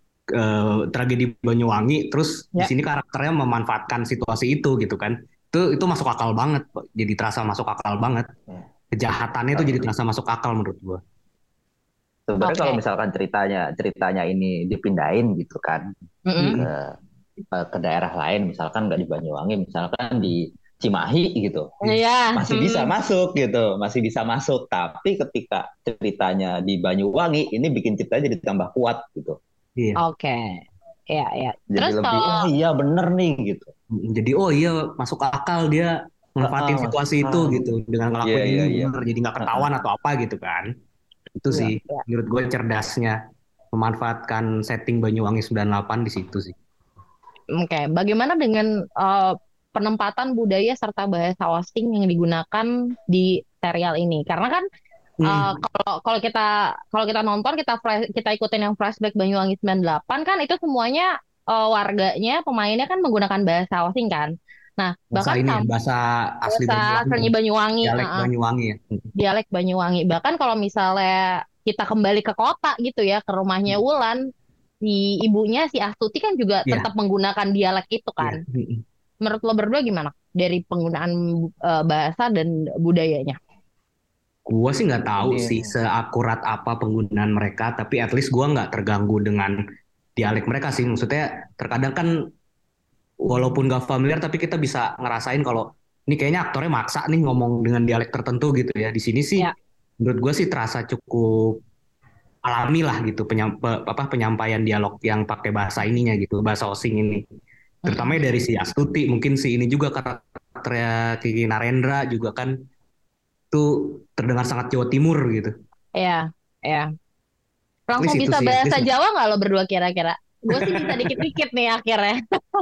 tragedi Banyuwangi terus di Ya. sini karakternya memanfaatkan situasi itu gitu kan itu masuk akal banget jadi terasa masuk akal banget Ya. kejahatannya itu jadi terasa masuk akal menurut gua. Sebenarnya kalau Oke. misalkan ceritanya ini dipindahin gitu kan Mm-mm. ke Mm-mm. ke daerah lain, misalkan nggak di Banyuwangi, misalkan di Cimahi gitu, Iya. masih bisa masuk gitu, masih bisa masuk. Tapi ketika ceritanya di Banyuwangi, ini bikin cerita jadi tambah kuat gitu. Iya. Oke. Ya, ya. Jadi Terus lebih, kalau oh iya bener nih gitu. Jadi oh iya masuk akal dia manfaatin Masuk situasi itu akal. gitu dengan Iya, ngelakuin ini iya, iya. bener jadi nggak ketahuan atau apa gitu kan. Itu iya, sih iya. menurut gue cerdasnya memanfaatkan setting Banyuwangi 98 di situ sih. Oke, bagaimana dengan penempatan budaya serta bahasa Osing yang digunakan di serial ini? Karena kan Hmm. kalau kita nonton kita ikutin yang flashback Banyuwangi 98 kan itu semuanya warganya pemainnya kan menggunakan bahasa Osing kan. Nah, Bahasa bahkan ini ya, bahasa asli bahasa Banyuwangi, aslinya Banyuwangi, dialek Banyuwangi ya. dialek Banyuwangi. Bahkan kalau misalnya kita kembali ke kota gitu ya, ke rumahnya Wulan, si ibunya si Astuti kan juga Iya, tetap menggunakan dialek itu iya. kan. Menurut lo berdua gimana dari penggunaan bahasa dan budayanya? Gua sih nggak tahu Ini sih seakurat apa penggunaan mereka, tapi at least gua nggak terganggu dengan dialek mereka sih. Maksudnya terkadang kan walaupun nggak familiar, tapi kita bisa ngerasain kalau ini kayaknya aktornya maksa nih ngomong dengan dialek tertentu gitu ya. Di sini sih Ya. menurut gue sih terasa cukup alami lah gitu penyampaian dialog yang pakai bahasa ininya gitu, bahasa Osing ini. Terutama Mm-mm. dari si Astuti, mungkin si ini juga karakternya Kiki Narendra juga kan itu terdengar sangat Jawa Timur gitu. Ya, ya. At least Langsung itu bisa sih, at bahasa least. Jawa nggak lo berdua kira-kira? Gue sih bisa dikit-dikit nih akhirnya.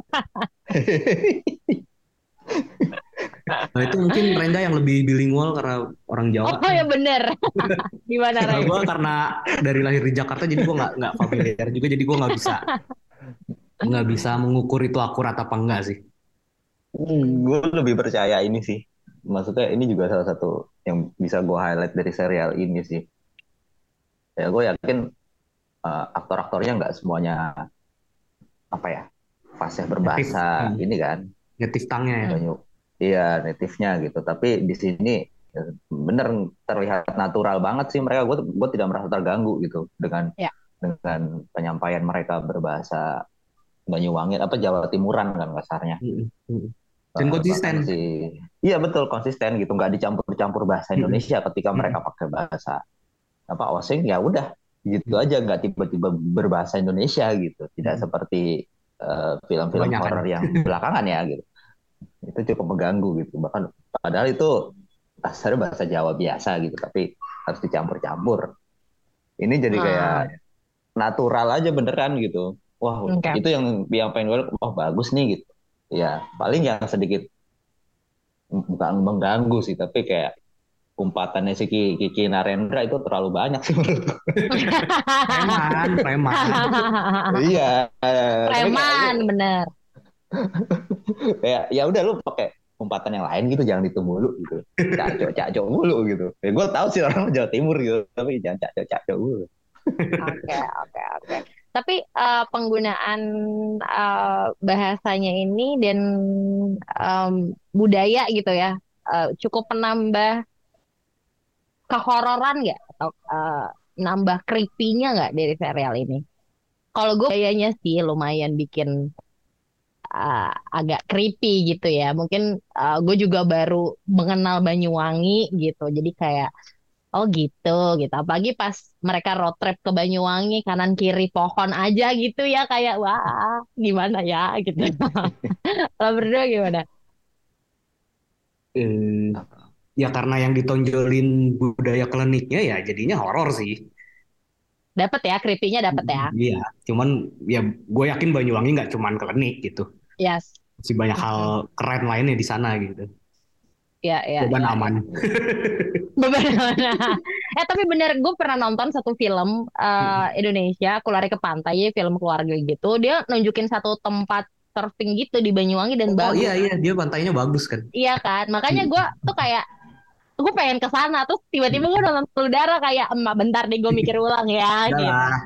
Nah, itu mungkin Rengga yang lebih bilingual karena orang Jawa. Oh ya bener. Gimana Kalau Reng? gue karena dari lahir di Jakarta jadi gue nggak familiar juga jadi gue nggak bisa mengukur itu akurat apa enggak sih. gue lebih percaya ini sih. Maksudnya ini juga salah satu yang bisa gue highlight dari serial ini sih. Ya gue yakin aktor-aktornya nggak semuanya apa ya fasih Native, berbahasa ini kan native tongue-nya ya. Hmm. banyak iya native-nya gitu. Tapi di sini bener terlihat natural banget sih mereka. Gue tidak merasa terganggu gitu Ya. dengan penyampaian mereka berbahasa Banyuwangi apa Jawa Timuran kan kasarnya. Mm, mm. Dan konsisten. Bahkan iya betul konsisten gitu nggak dicampur-campur bahasa Mm, Indonesia ketika mm, mereka pakai bahasa apa Osing ya udah gitu mm. aja nggak tiba-tiba berbahasa Indonesia gitu tidak Mm. seperti film-film Kebanyakan. horor yang belakangan ya gitu itu cukup mengganggu gitu bahkan padahal itu dasarnya bahasa Jawa biasa gitu tapi harus dicampur-campur ini jadi kayak Ah, natural aja beneran gitu wah oke. itu yang pengen gue wah bagus nih gitu ya paling yang sedikit bukan mengganggu sih tapi kayak umpatannya si Kiki Narendra itu terlalu banyak sih menurutku. Preman, preman. Iya, tapi kayak lu Preman bener. kayak ya udah lu pakai umpatan yang lain gitu jangan itu mulu gitu. Cacok mulu gitu. Ya, gue tahu sih orang Jawa Timur gitu, tapi jangan cacok mulu. Oke, oke, oke. Tapi penggunaan bahasanya ini dan budaya gitu ya, cukup menambah kehororan nggak? Atau nambah creepy-nya nggak dari serial ini? Kalau gue kayaknya sih lumayan bikin agak creepy gitu ya. Mungkin gue juga baru mengenal Banyuwangi gitu. Jadi kayak Oh gitu. Apalagi pas mereka road trip ke Banyuwangi, kanan kiri pohon aja gitu ya, kayak wah gimana ya gitu. Kalau berdua gimana? Eh, ya karena yang ditonjolin budaya kliniknya ya jadinya horor sih. Dapat ya, creepy-nya dapat ya. Iya, cuman ya gue yakin Banyuwangi nggak cuman klinik gitu. Yes. Masih banyak hal Mm-mm. keren lainnya di sana gitu. Ya, ya, Beban ya, ya. aman. Beberapa. Tapi bener, gue pernah nonton satu film Indonesia, Aku Lari ke Pantai, film keluarga gitu. Dia nunjukin satu tempat surfing gitu di Banyuwangi dan Oh iya bagus. iya, dia pantainya bagus kan. Iya kan? Makanya gue tuh kayak, gue pengen ke sana. Terus tiba-tiba gue nonton Telur Darah kayak, emak bentar deh gue mikir ulang ya Udah gitu. lah.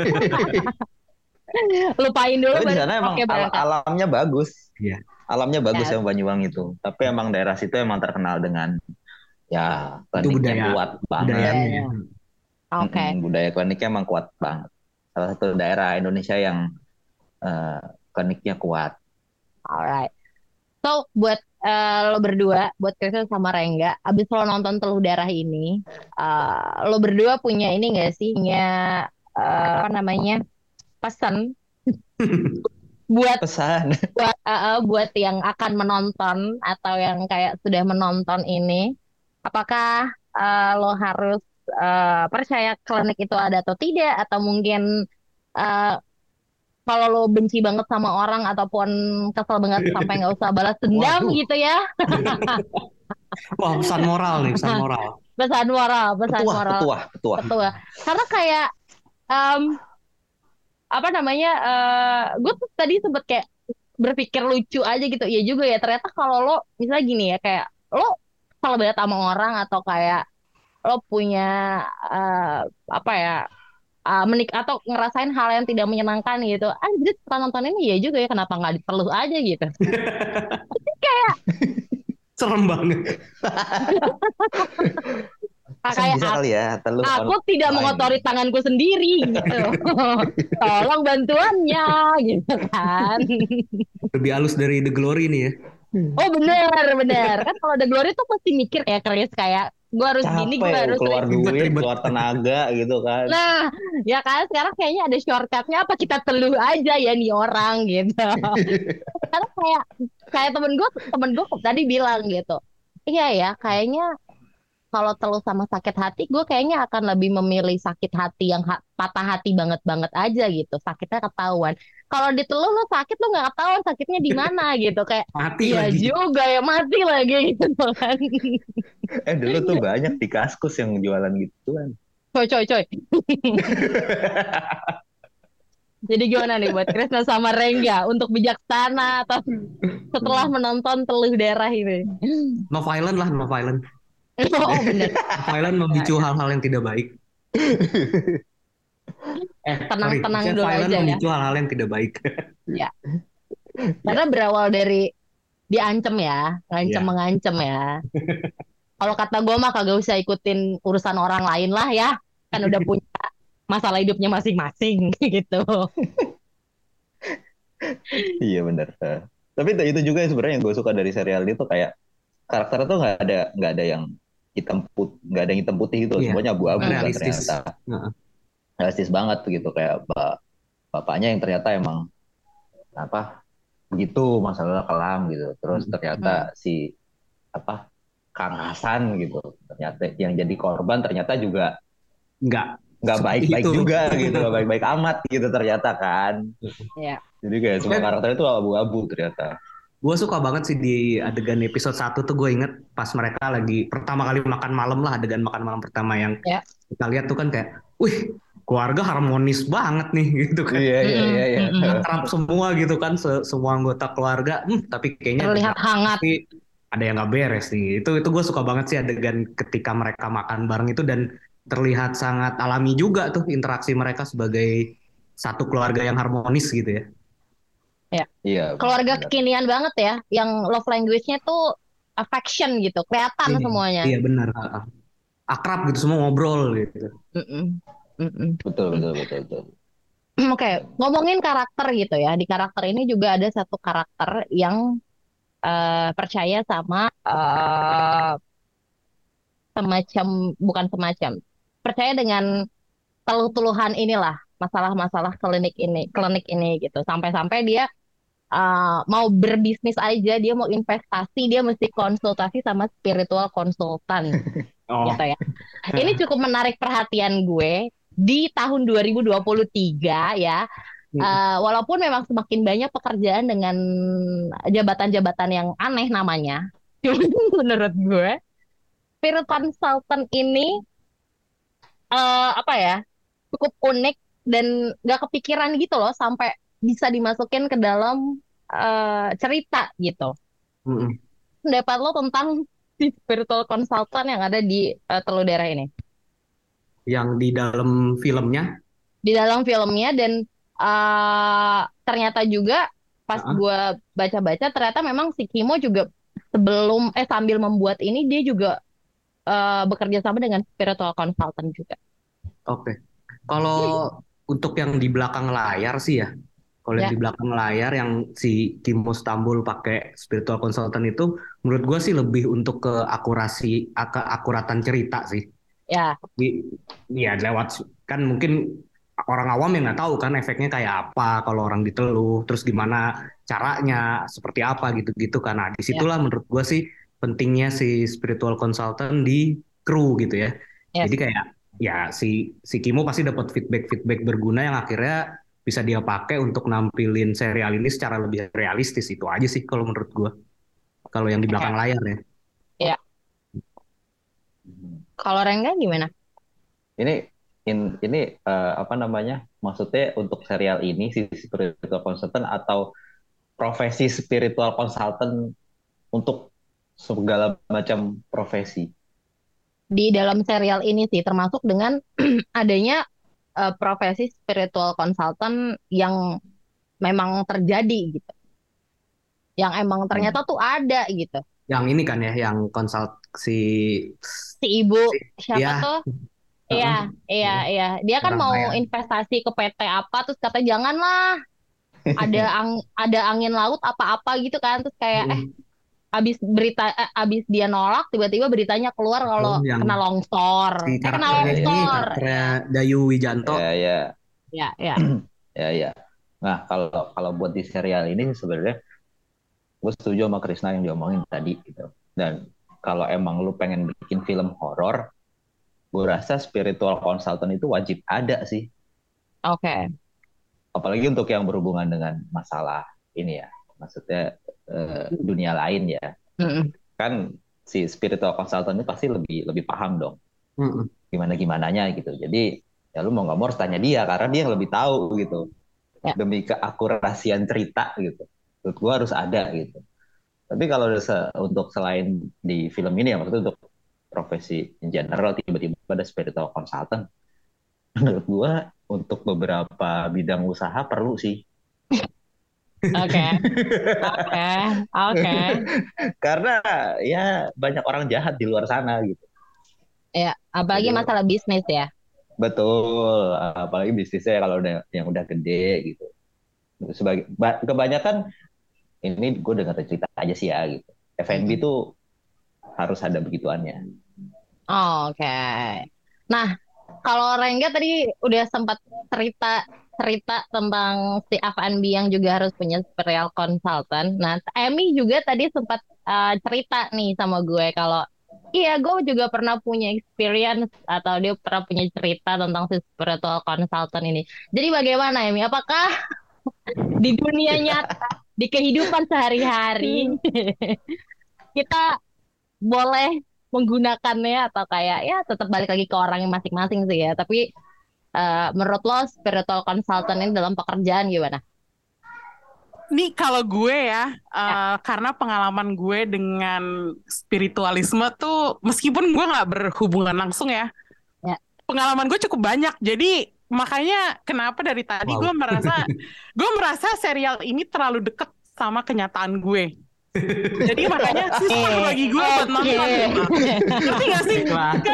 Lupain dulu Tapi di baru sana emang oke berangkat. alamnya bagus. Iya. Alamnya bagus Yes. yang Banyuwangi itu. Tapi emang daerah situ emang terkenal dengan ya Itu kliniknya budaya kuat Iya, banget. budayanya. iya. Oke. Budaya kliniknya emang kuat banget. Salah satu daerah Indonesia yang eh, kliniknya kuat. Alright. So, buat lo berdua, buat Krisna sama Rengga, abis lo nonton Teluh Darah ini, lo berdua punya ini gak sih, punya apa namanya, pesan buat Pesan. buat yang akan menonton atau yang kayak sudah menonton ini, apakah lo harus percaya klinik itu ada atau tidak, atau mungkin eh, kalau lo benci banget sama orang ataupun kesel banget sampai nggak usah balas dendam Waduh. gitu ya. Wah, pesan moral nih, pesan moral. Pesan moral, pesan Petuah, moral. petuah, petuah. Betul. Karena kayak em, apa namanya? Gue tuh tadi sempet kayak berpikir lucu aja gitu. Ya juga ya. Ternyata kalau lo misalnya gini ya, kayak lo kalau banget sama orang atau kayak lo punya eh, apa ya? Menik atau ngerasain hal yang tidak menyenangkan gitu. Anjir, setelah nonton ini ya juga ya, kenapa nggak diteluh aja gitu. Serem banget. Pesan Kayak bisa kali ya, teluh aku tidak online. mengotori tanganku sendiri gitu. Tolong bantuannya gitu kan. Lebih halus dari The Glory nih ya. Oh benar. Kan kalau The Glory tuh pasti mikir ya Chris, kayak gue harus gini, gue Capek harus keluar duit, Ribet-ribet. keluar tenaga gitu kan. nah, ya kan sekarang kayaknya ada shortcutnya, apa kita teluh aja ya nih orang gitu. Karena kayak temen gue tadi bilang gitu. Iya ya, kayaknya kalau teluh sama sakit hati, gue kayaknya akan lebih memilih sakit hati yang patah hati banget-banget aja gitu. Sakitnya ketahuan. Kalau diteluh lo sakit, lo nggak ketahuan sakitnya di mana gitu. Kayak, Mati iya lagi. juga ya, mati lagi gitu kan. Dulu tuh banyak di Kaskus yang jualan gituan. Coy. Jadi gimana nih buat Krisna sama Rengga untuk bijaksana atau setelah menonton Teluh Darah ini? No violent lah, no violent. Oh bener. No violent memicu hal-hal yang tidak baik. Tenang-tenang Sorry, dulu violent aja ya. memicu hal-hal yang tidak baik. Ya. Karena berawal dari diancem ya, Iya. mengancem ya. Kalau kata gue mah kagak usah ikutin urusan orang lain lah ya, kan udah punya masalah hidupnya masing-masing gitu. Iya benar. Tapi itu juga sebenarnya yang gue suka dari serial itu kayak karakter tuh nggak ada yang nggak ada yang hitam putih gitu, Iya. semuanya abu-abu kan Realistis. ternyata. Heeh. Realistis banget gitu kayak bapaknya yang ternyata emang apa begitu masalah kelam gitu. Terus ternyata si apa Kang Hasan gitu ternyata yang jadi korban ternyata juga Nggak nggak seperti baik-baik itu. juga gitu, nggak baik-baik amat gitu ternyata kan. Ya. Jadi kayak semua karakter itu abu-abu ternyata. Gue suka banget sih di adegan episode 1 tuh, gue inget pas mereka lagi pertama kali makan malam lah, adegan makan malam pertama yang Ya. kita lihat tuh kan kayak, wih keluarga harmonis banget nih gitu kan. Iya. Akrab semua gitu kan, semua anggota keluarga, tapi kayaknya Terlihat hangat. ada yang nggak beres nih. Itu gue suka banget sih adegan ketika mereka makan bareng itu, dan terlihat sangat alami juga tuh interaksi mereka sebagai satu keluarga yang harmonis gitu ya. Iya. Keluarga benar. kekinian banget ya, yang love language-nya tuh affection gitu, kelihatan semuanya. Iya benar. Akrab gitu, semua ngobrol gitu. Betul. Oke, ngomongin karakter gitu ya. Di karakter ini juga ada satu karakter yang percaya sama bukan semacam, percaya dengan teluh-teluhan inilah, masalah-masalah klinik ini gitu. Sampai-sampai dia mau berbisnis aja, dia mau investasi, dia mesti konsultasi sama spiritual konsultan Oh, gitu ya. Ini cukup menarik perhatian gue di tahun 2023 ya. Walaupun memang semakin banyak pekerjaan dengan jabatan-jabatan yang aneh namanya, cuman menurut gue, spirit consultant ini apa ya, cukup unik dan gak kepikiran gitu loh sampai bisa dimasukin ke dalam cerita gitu. mm-mm. Pendapat lo tentang si spiritual consultant yang ada di Telur Darah ini? Yang di dalam filmnya, Di dalam filmnya dan ternyata juga pas ah, gue baca-baca ternyata memang si Kimo juga sambil membuat ini dia juga bekerja sama dengan spiritual consultant juga. oke. Kalau untuk yang di belakang layar sih ya, kalau yang Ya, di belakang layar yang si Kimo Stambul pakai spiritual consultant itu, menurut gue sih lebih untuk keakuratan cerita sih. ya, Ya lewat kan mungkin orang awam yang nggak tahu kan efeknya kayak apa kalau orang diteluh, terus gimana caranya, seperti apa gitu-gitu kan. Nah, ya, disitulah menurut gua sih pentingnya si spiritual consultant di kru gitu ya. yes. Jadi kayak ya si Kimo pasti dapat feedback berguna yang akhirnya bisa dia pakai untuk nampilin serial ini secara lebih realistis. Itu aja sih kalau menurut gua. Kalau yang di Oke. belakang layar ya. Ya. Kalau Rengga gimana? Ini apa namanya? Maksudnya untuk serial ini si spiritual consultant atau profesi spiritual consultant untuk segala macam profesi. Di dalam serial ini sih termasuk dengan adanya profesi spiritual consultant yang memang terjadi gitu. Yang emang ternyata tuh ada gitu. Yang ini kan ya, yang konsult Si ibu siapa ya, tuh? heeh, Iya. Dia kan orang mau kaya. investasi ke PT apa, terus kata janganlah, ada angin laut apa-apa gitu kan, terus kayak abis dia nolak, tiba-tiba beritanya keluar kalau Yang kena longsor, si kena karakternya ini longsor, karakternya Dayu Wijanto. Ya. ya. Ya. Nah, kalau buat di serial ini sebenarnya gue setuju sama Krisna yang diomongin tadi gitu. Dan kalau emang lu pengen bikin film horor, gue rasa spiritual consultant itu wajib ada sih. Oke. Apalagi untuk yang berhubungan dengan masalah ini ya, maksudnya dunia lain ya. Mm-mm. Kan si spiritual consultant ini pasti lebih paham dong Mm-mm. gimananya gitu. Jadi ya lu mau nggak mau harus tanya dia karena dia yang lebih tahu gitu. Ya. Demi keakurasian cerita gitu. Menurut gue harus ada gitu. Tapi kalau untuk selain di film ini ya, maksudnya untuk profesi in general tiba-tiba ada spiritual consultant, menurut gue untuk beberapa bidang usaha perlu sih. Oke. Karena ya banyak orang jahat di luar sana gitu. Ya, apalagi Jadi, masalah bisnis ya. betul, apalagi bisnisnya kalau yang udah gede gitu. Kebanyakan ini gue dengar cerita aja sih ya gitu. F&B tuh harus ada begituannya. Oke. Nah, kalau Rengga tadi udah sempat cerita tentang si F&B yang juga harus punya spiritual consultant. Nah, Emmy juga tadi sempat cerita nih sama gue kalau iya, gue juga pernah punya experience atau dia pernah punya cerita tentang si spiritual consultant ini. Jadi bagaimana Emmy? Apakah di dunia nyata, di kehidupan sehari-hari, kita boleh menggunakannya atau kayak ya tetap balik lagi ke orang yang masing-masing sih ya. Tapi menurut lo spiritual consultant ini dalam pekerjaan gimana? Nih kalau gue ya, karena pengalaman gue dengan spiritualisme tuh, meskipun gue nggak berhubungan langsung ya, pengalaman gue cukup banyak. Jadi makanya kenapa dari tadi gue merasa serial ini terlalu dekat sama kenyataan gue. Jadi makanya susah bagi gue buat nonton. Ngerti gak sih?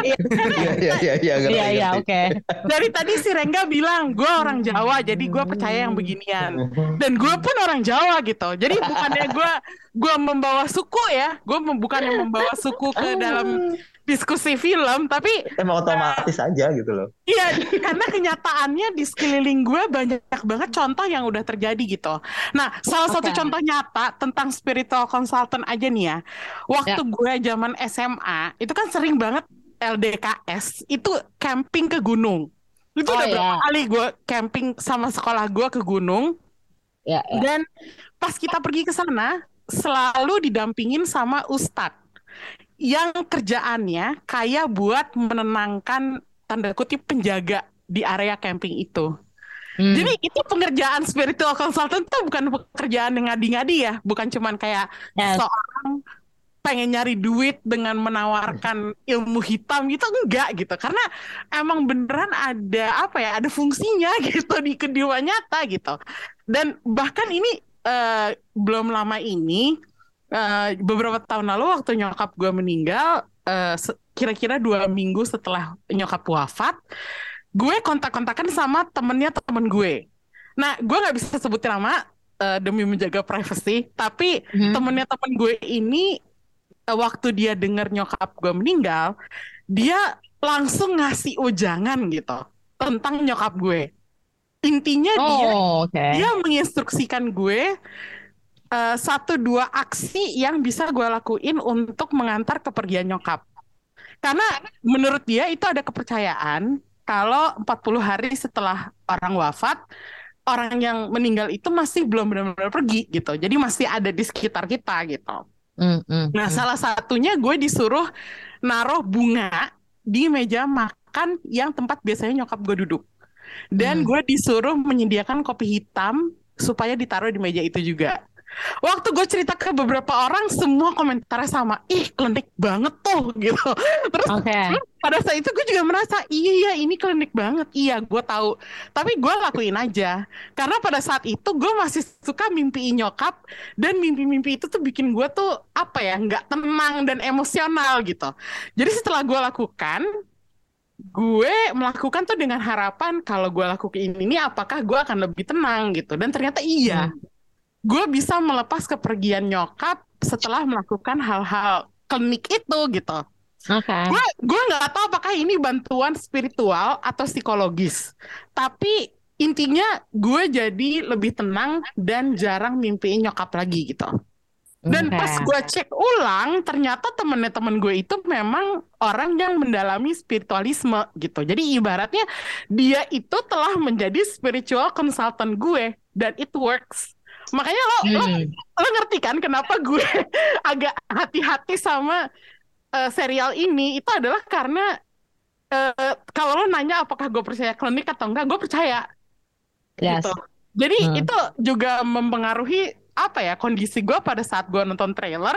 Iya, oke. Dari tadi si Rengga bilang gue orang Jawa, jadi gue percaya yang beginian. Dan gue pun orang Jawa gitu. Jadi bukannya gue membawa suku ya, gue bukannya membawa suku ke dalam diskusi film, tapi Emang otomatis aja gitu loh. iya, karena kenyataannya di sekeliling gue banyak banget contoh yang udah terjadi gitu. Nah, salah satu Oke. contoh nyata tentang spiritual consultant aja nih ya. Waktu gue zaman SMA, itu kan sering banget LDKS, itu camping ke gunung. Itu Oh udah berapa ya, kali gue camping sama sekolah gue ke gunung. ya. Dan pas kita pergi ke sana, selalu didampingin sama ustadz yang kerjaannya kayak buat menenangkan tanda kutip penjaga di area camping itu. Jadi itu pengerjaan spiritual consultant tuh bukan pekerjaan yang ngadi-ngadi ya, bukan cuman kayak Yes. seorang pengen nyari duit dengan menawarkan ilmu hitam gitu, enggak gitu. Karena emang beneran ada apa ya, ada fungsinya gitu di kehidupan nyata gitu. Dan bahkan ini belum lama ini, beberapa tahun lalu waktu nyokap gue meninggal, kira-kira 2 minggu setelah nyokap wafat, gue kontak-kontakan sama temen gue. Nah, gue nggak bisa sebutin nama demi menjaga privasi, tapi temen gue ini waktu dia dengar nyokap gue meninggal, dia langsung ngasih ujangan gitu tentang nyokap gue. Intinya Oh, oke. dia menginstruksikan gue 1-2 aksi yang bisa gue lakuin untuk mengantar kepergian nyokap. Karena menurut dia itu ada kepercayaan kalau 40 hari setelah orang wafat, orang yang meninggal itu masih belum benar-benar pergi gitu. Jadi masih ada di sekitar kita gitu. Nah, salah satunya gue disuruh naruh bunga di meja makan yang tempat biasanya nyokap gue duduk. Dan gue disuruh menyediakan kopi hitam supaya ditaruh di meja itu juga. Waktu gue cerita ke beberapa orang, semua komentarnya sama, ih klinik banget tuh gitu. Terus pada saat itu gue juga merasa, iya ini klinik banget, iya gue tahu. Tapi gue lakuin aja, karena pada saat itu gue masih suka mimpiin nyokap, dan mimpi-mimpi itu tuh bikin gue tuh apa ya, nggak tenang dan emosional gitu. Jadi setelah gue melakukan tuh dengan harapan kalau gue lakuin ini, apakah gue akan lebih tenang gitu. Dan ternyata iya. Gue bisa melepas kepergian nyokap setelah melakukan hal-hal klinik itu gitu. Gue nggak tahu apakah ini bantuan spiritual atau psikologis, tapi intinya gue jadi lebih tenang dan jarang mimpiin nyokap lagi gitu. Dan pas gue cek ulang, ternyata temen gue itu memang orang yang mendalami spiritualisme gitu. Jadi ibaratnya dia itu telah menjadi spiritual consultant gue, dan it works. Makanya lo ngerti kan kenapa gue agak hati-hati sama serial ini. Itu adalah karena kalau lo nanya apakah gue percaya klinik atau enggak, gue percaya. Gitu. Jadi itu juga mempengaruhi apa ya, kondisi gue pada saat gue nonton trailer.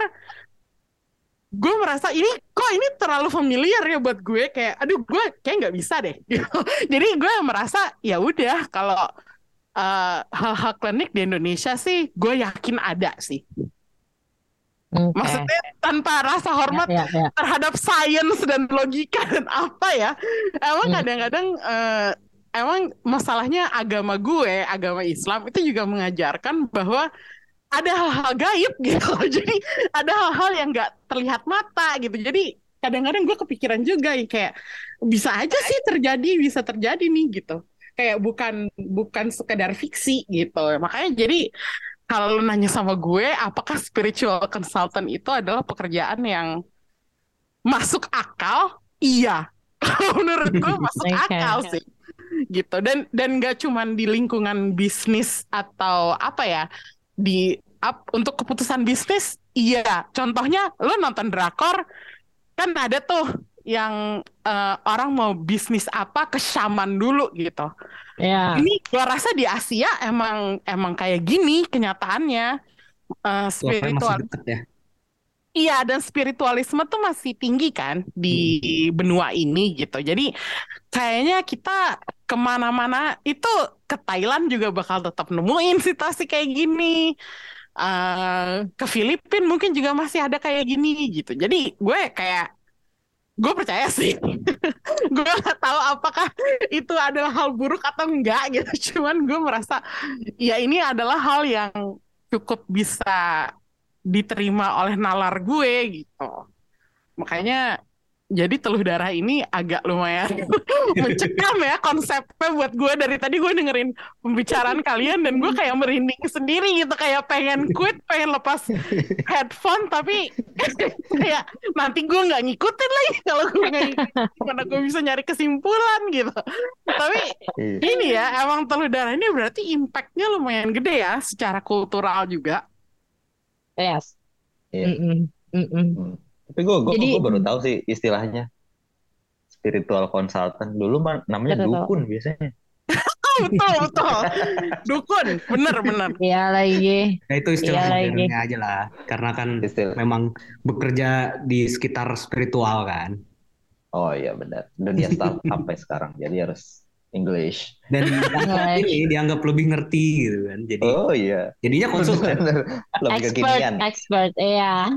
Gue merasa ini terlalu familiar ya buat gue, kayak aduh gue kayak nggak bisa deh. Gitu. Jadi gue merasa ya udah, kalau hal-hal klinik di Indonesia sih gue yakin ada sih. Maksudnya tanpa rasa hormat terhadap sains dan logika dan apa ya. Emang kadang-kadang emang masalahnya agama Islam itu juga mengajarkan bahwa ada hal-hal gaib gitu. Jadi ada hal-hal yang nggak terlihat mata gitu. Jadi kadang-kadang gue kepikiran juga kayak bisa aja sih bisa terjadi nih gitu. Kayak bukan sekedar fiksi gitu. Makanya jadi kalau lu nanya sama gue, apakah spiritual consultant itu adalah pekerjaan yang masuk akal? Iya. Menurut gue masuk akal sih. Gitu. Dan gak cuman di lingkungan bisnis atau apa ya, untuk keputusan bisnis, iya. Contohnya lu nonton drakor, kan ada tuh yang orang mau bisnis apa ke shaman dulu gitu. Ini gue rasa di Asia emang kayak gini kenyataannya. Spiritual ya. Iya, dan spiritualisme tuh masih tinggi kan di benua ini gitu. Jadi kayaknya kita kemana-mana itu, ke Thailand juga bakal tetap nemuin situasi kayak gini. Ke Filipina mungkin juga masih ada kayak gini gitu. Jadi gue percaya sih. Gue gak tahu apakah itu adalah hal buruk atau enggak gitu. Cuman gue merasa ya ini adalah hal yang cukup bisa diterima oleh nalar gue gitu. Makanya Jadi Teluh Darah ini agak lumayan mencekam ya konsepnya buat gue. Dari tadi gue dengerin pembicaraan kalian dan gue kayak merinding sendiri gitu. Kayak pengen quit, pengen lepas headphone. Tapi kayak nanti gue nggak ngikutin lagi kalau gue nggak ngikutin. Gimana gue bisa nyari kesimpulan gitu. Tapi ini ya, emang Teluh Darah ini berarti impactnya lumayan gede ya secara kultural juga. Yes. Iya. Tapi Jadi gue baru tahu sih istilahnya spiritual consultant. Dulu namanya betul. dukun biasanya. Betul. Dukun, bener. Iya lagi. Ya itu istilah Iya lagi. modernnya aja lah. Karena kan Istilah. memang bekerja di sekitar spiritual kan. Oh iya benar. Dunia startup sampai sekarang. Jadi harus English. Dan English. dianggap lebih ngerti gitu kan. Jadi Oh iya. jadinya konsultan. Lebih kekinian. Expert, iya.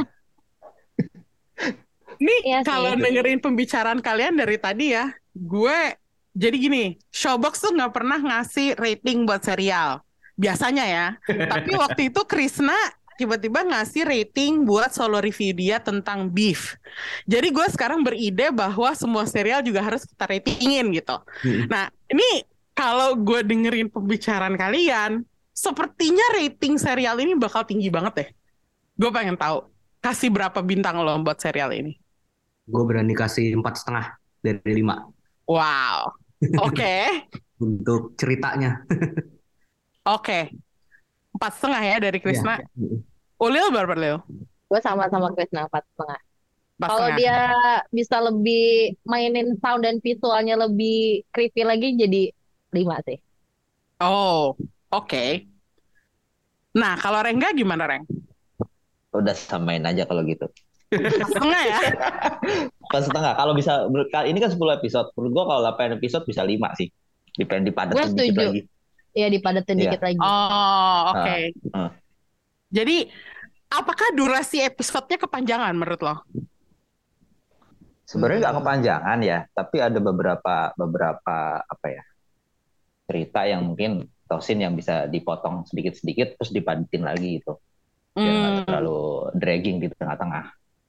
Nih Iya sih. kalau dengerin pembicaraan kalian dari tadi ya, gue jadi gini, Showbox tuh nggak pernah ngasih rating buat serial. Biasanya ya. Tapi waktu itu Krisna tiba-tiba ngasih rating buat solo review dia tentang Beef. Jadi gue sekarang beride bahwa semua serial juga harus kita ratingin gitu. Nah, ini kalau gue dengerin pembicaraan kalian, sepertinya rating serial ini bakal tinggi banget deh. Gue pengen tahu, kasih berapa bintang lo buat serial ini? Gue berani kasih 4,5 dari 5 Wow, oke, untuk ceritanya. oke, 4,5 ya dari Krisna. Iya. Ulil berapa Lil? Gue sama-sama Krisna 4,5. Kalau 4,5. dia bisa lebih mainin sound dan visualnya lebih creepy lagi jadi 5 sih. Oh, oke. Nah, kalau Rengga gimana Reng? Udah samain aja kalau gitu. 4,5 ya? 4,5. Kalau bisa, ini kan 10 episode. Menurut gua kalau 8 episode bisa 5 sih. Gue Dipadatin dikit setuju. lagi. Iya dipadatin Iya. dikit lagi. Oh, oke. Ah. Jadi, apakah durasi episodenya kepanjangan menurut lo? Sebenarnya nggak kepanjangan ya, tapi ada beberapa apa ya cerita yang mungkin atau scene yang bisa dipotong sedikit-sedikit terus dipadatin lagi gitu. Biar nggak terlalu dragging di tengah-tengah.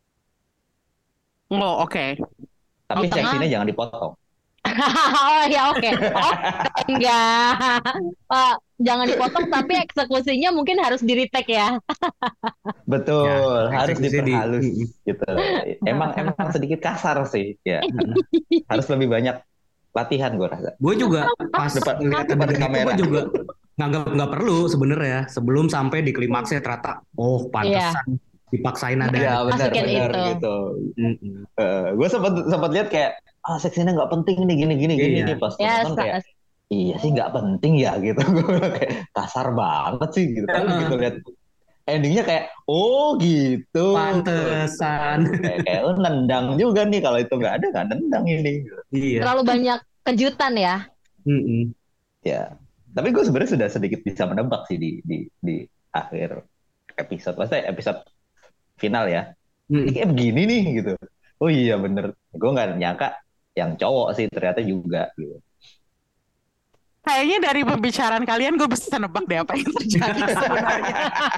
Oh, oke. Tapi Di tengah? seksinya jangan dipotong. Oh ya oke. Oh enggak. Jangan dipotong tapi eksekusinya mungkin harus di-retake ya. Betul, Ya, harus eksekusi diperhalus gitu. Emang sedikit kasar sih, ya. Harus lebih banyak latihan gue rasa. Gue juga pas ngeliat depan adegan itu kamera. gue juga nganggap nggak perlu sebenarnya sebelum sampai di klimaksnya ternyata pantesan dipaksain ada. Iya benar Masukin itu. gitu. Mm-mm. Gue sempat lihat kayak seksinya nggak penting nih gini Iya. nih pas Ya, nonton kayak iya sih nggak penting ya gitu. Gue kayak kasar banget sih gitu. Tapi gitu lihat endingnya kayak oh gitu. Pantesan. Kayak nendang juga nih kalau itu nggak ada nggak nendang ini. Iya. terlalu banyak kejutan ya. Mm-mm. Ya, tapi gue sebenarnya sudah sedikit bisa menebak sih di akhir episode. Maksudnya episode final ya. Ini kayak begini nih gitu. Oh iya bener. Gue nggak nyangka yang cowok sih ternyata juga gitu. Kayaknya dari pembicaraan kalian gue bisa nebak deh apa yang terjadi sebenarnya.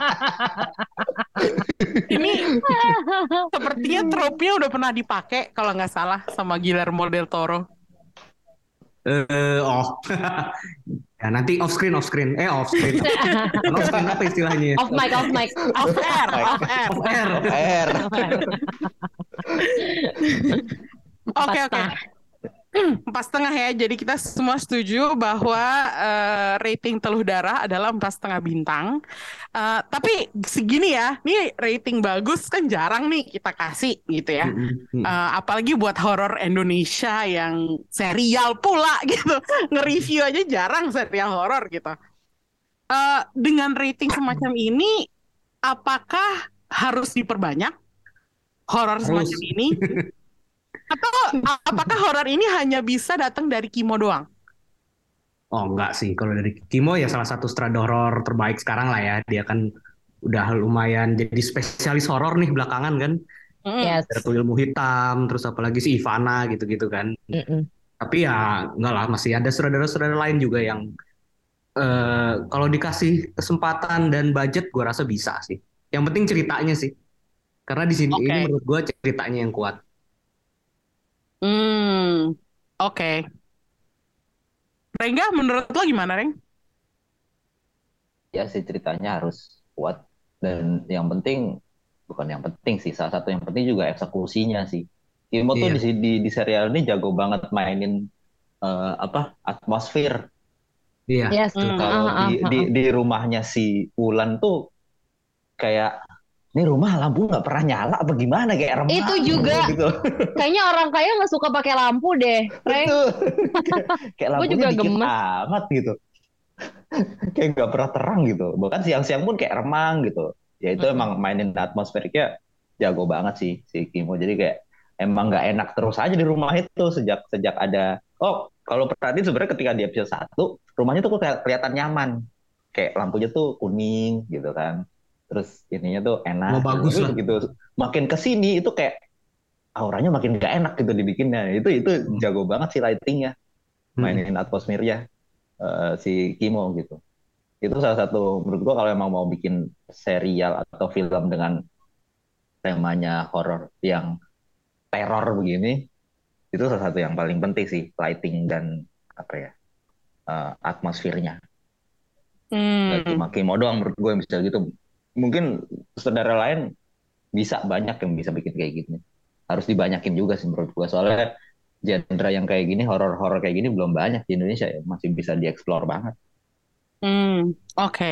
Ini sepertinya trope-nya udah pernah dipakai kalau nggak salah sama Guillermo del Toro. Ya nanti off screen. Off screen apa istilahnya? Off mic. Off air. Air. Oke. 4,5 ya. Jadi kita semua setuju bahwa rating Teluh Darah adalah 4,5 bintang. Tapi segini ya, ini rating bagus kan jarang nih kita kasih gitu ya. Apalagi buat horor Indonesia yang serial pula gitu. Nge-review aja jarang serial horor gitu. Dengan rating semacam ini, apakah harus diperbanyak horor semacam ini? Atau apakah horor ini hanya bisa datang dari Kimo doang? Oh enggak sih, kalau dari Kimo ya salah satu sutradara horor terbaik sekarang lah ya. Dia kan udah lumayan jadi spesialis horor nih belakangan kan. Yes. Ada Ilmu Hitam, terus apalagi si Ivana gitu-gitu kan. Tapi ya enggak lah, masih ada sutradara-sutradara lain juga yang kalau dikasih kesempatan dan budget gue rasa bisa sih. Yang penting ceritanya sih. Karena di sini ini menurut gue ceritanya yang kuat. Hmm, oke. Rengga, menurut lo gimana, Reng? Ya sih ceritanya harus kuat dan yang penting bukan yang penting sih, salah satu yang penting juga eksekusinya sih. Kimo tuh Iya, di serial ini jago banget mainin apa atmosfer. iya, Yes. betul. Kalau di rumahnya si Ulan tuh kayak ini rumah lampu nggak pernah nyala apa gimana kayak Itu remang juga gitu. kayaknya orang kaya nggak suka pakai lampu deh, Reng. Betul. Kayak Gue lampunya juga dikit gemes. amat gitu. Kayak nggak pernah terang gitu. Bahkan siang-siang pun kayak remang gitu. Ya itu Mm-mm. emang mainin atmosferiknya jago banget sih si Kimo. Jadi kayak emang nggak enak terus aja di rumah itu sejak sejak ada. Oh, kalau perhatiin sebenarnya ketika di episode 1, rumahnya tuh kelihatan nyaman. Kayak lampunya tuh kuning gitu kan. Terus ininya tuh Oh, enak gitu. bagus Tapi lah. begitu makin ke sini itu kayak auranya makin nggak enak gitu dibikinnya. Itu jago banget sih lightingnya, Mm-mm. mainin atmosfernya si Kimo gitu. Itu salah satu menurut gua kalau emang mau bikin serial atau film dengan temanya horor yang teror begini, itu salah satu yang paling penting sih, lighting dan apa ya, atmosfernya. Nggak Hmm, cuma Kimo doang menurut gue yang bisa gitu. Mungkin saudara lain bisa banyak yang bisa bikin kayak gini. Harus dibanyakin juga sih menurut gue. Soalnya genre yang kayak gini, horor-horor kayak gini belum banyak di Indonesia ya. Masih bisa dieksplor banget. oke.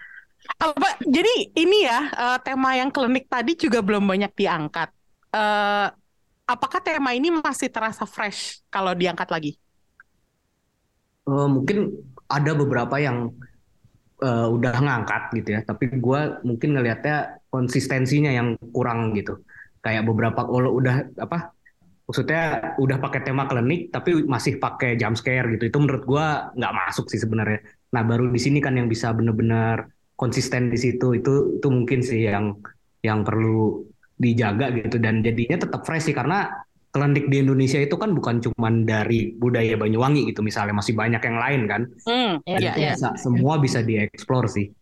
Jadi ini ya, tema yang klinik tadi juga belum banyak diangkat. Eh, apakah tema ini masih terasa fresh kalau diangkat lagi? Mungkin ada beberapa yang udah ngangkat gitu ya, tapi gue mungkin ngelihatnya konsistensinya yang kurang gitu. Kayak beberapa kalau udah apa, maksudnya udah pakai tema klinik tapi masih pakai jump scare gitu. Itu menurut gue nggak masuk sih sebenarnya. Nah baru di sini kan yang bisa bener-bener konsisten di situ. Itu mungkin sih yang perlu dijaga gitu dan jadinya tetap fresh sih karena klinik di Indonesia itu kan bukan cuman dari budaya Banyuwangi gitu misalnya masih banyak yang lain kan Yes, dan Ya, itu ya. yes. bisa semua bisa dieksplor sih.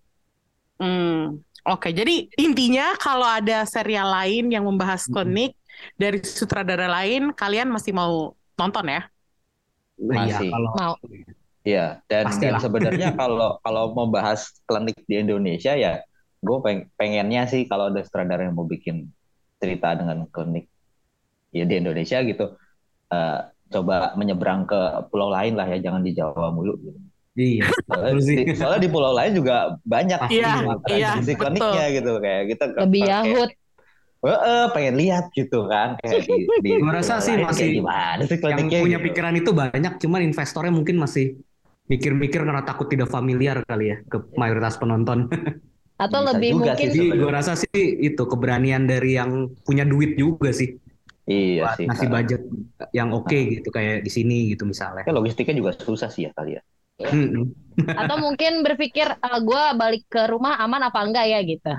Oke. Jadi intinya kalau ada serial lain yang membahas Mm-mm. klinik dari sutradara lain, kalian masih mau nonton ya? Nah, iya Masih. kalau Mau. Iya, dan pastilah. sebenarnya kalau kalau mau bahas klinik di Indonesia ya, gue pengennya sih kalau ada sutradara yang mau bikin cerita dengan klinik ya di Indonesia gitu, eh, coba menyeberang ke pulau lain lah ya, jangan di Jawa mulu gitu. Iya, Soalnya betul sih. di pulau lain juga banyak Iya, Pasti iya, tradisi betul. kliniknya gitu, kayak kita Lebih kayak Yahut. pengen lihat gitu kan, kayak di Gue pulau rasa sih lain kayak masih gimana sih yang kliniknya punya gitu. pikiran itu banyak, cuman investornya mungkin masih mikir-mikir karena takut tidak familiar kali ya ke mayoritas penonton. Atau Bisa lebih juga sih mungkin Jadi gue sebenarnya. rasa sih itu keberanian dari yang punya duit juga sih Iya buat sih. ngasih budget yang oke gitu kayak di sini gitu misalnya. Ya logistiknya juga susah sih ya kali ya. ya. Mm-mm. Atau mungkin berpikir gue balik ke rumah aman apa enggak ya gitu.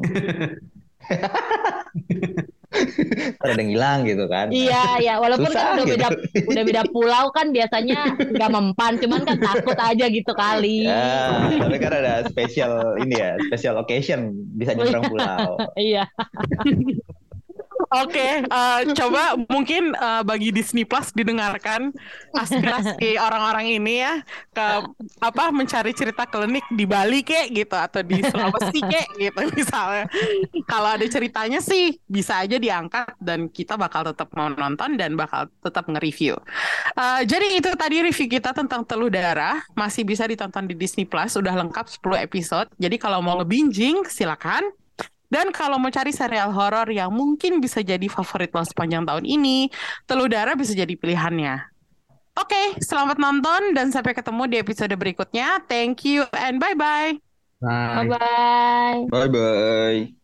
Ntar ada yang hilang gitu kan. Iya, ya walaupun kan Susah gitu. udah beda pulau kan biasanya nggak mempan, cuman kan takut aja gitu kali. Ya, tapi kan ada special ini ya, special occasion bisa nyebrang pulau. Iya. Oke, coba mungkin bagi Disney Plus didengarkan aspirasi orang-orang ini ya ke apa mencari cerita klinik di Bali kek gitu atau di Sulawesi kek gitu misalnya. Kalau ada ceritanya sih bisa aja diangkat dan kita bakal tetap mau nonton dan bakal tetap nge-review. Jadi itu tadi review kita tentang Teluh Darah, masih bisa ditonton di Disney Plus, udah lengkap 10 episode. Jadi kalau mau nge-binging silakan. Dan kalau mau cari serial horor yang mungkin bisa jadi favorit lo sepanjang tahun ini, Teluh Darah bisa jadi pilihannya. Oke, selamat nonton dan sampai ketemu di episode berikutnya. Thank you and bye-bye. Nah, Bye bye. Bye bye.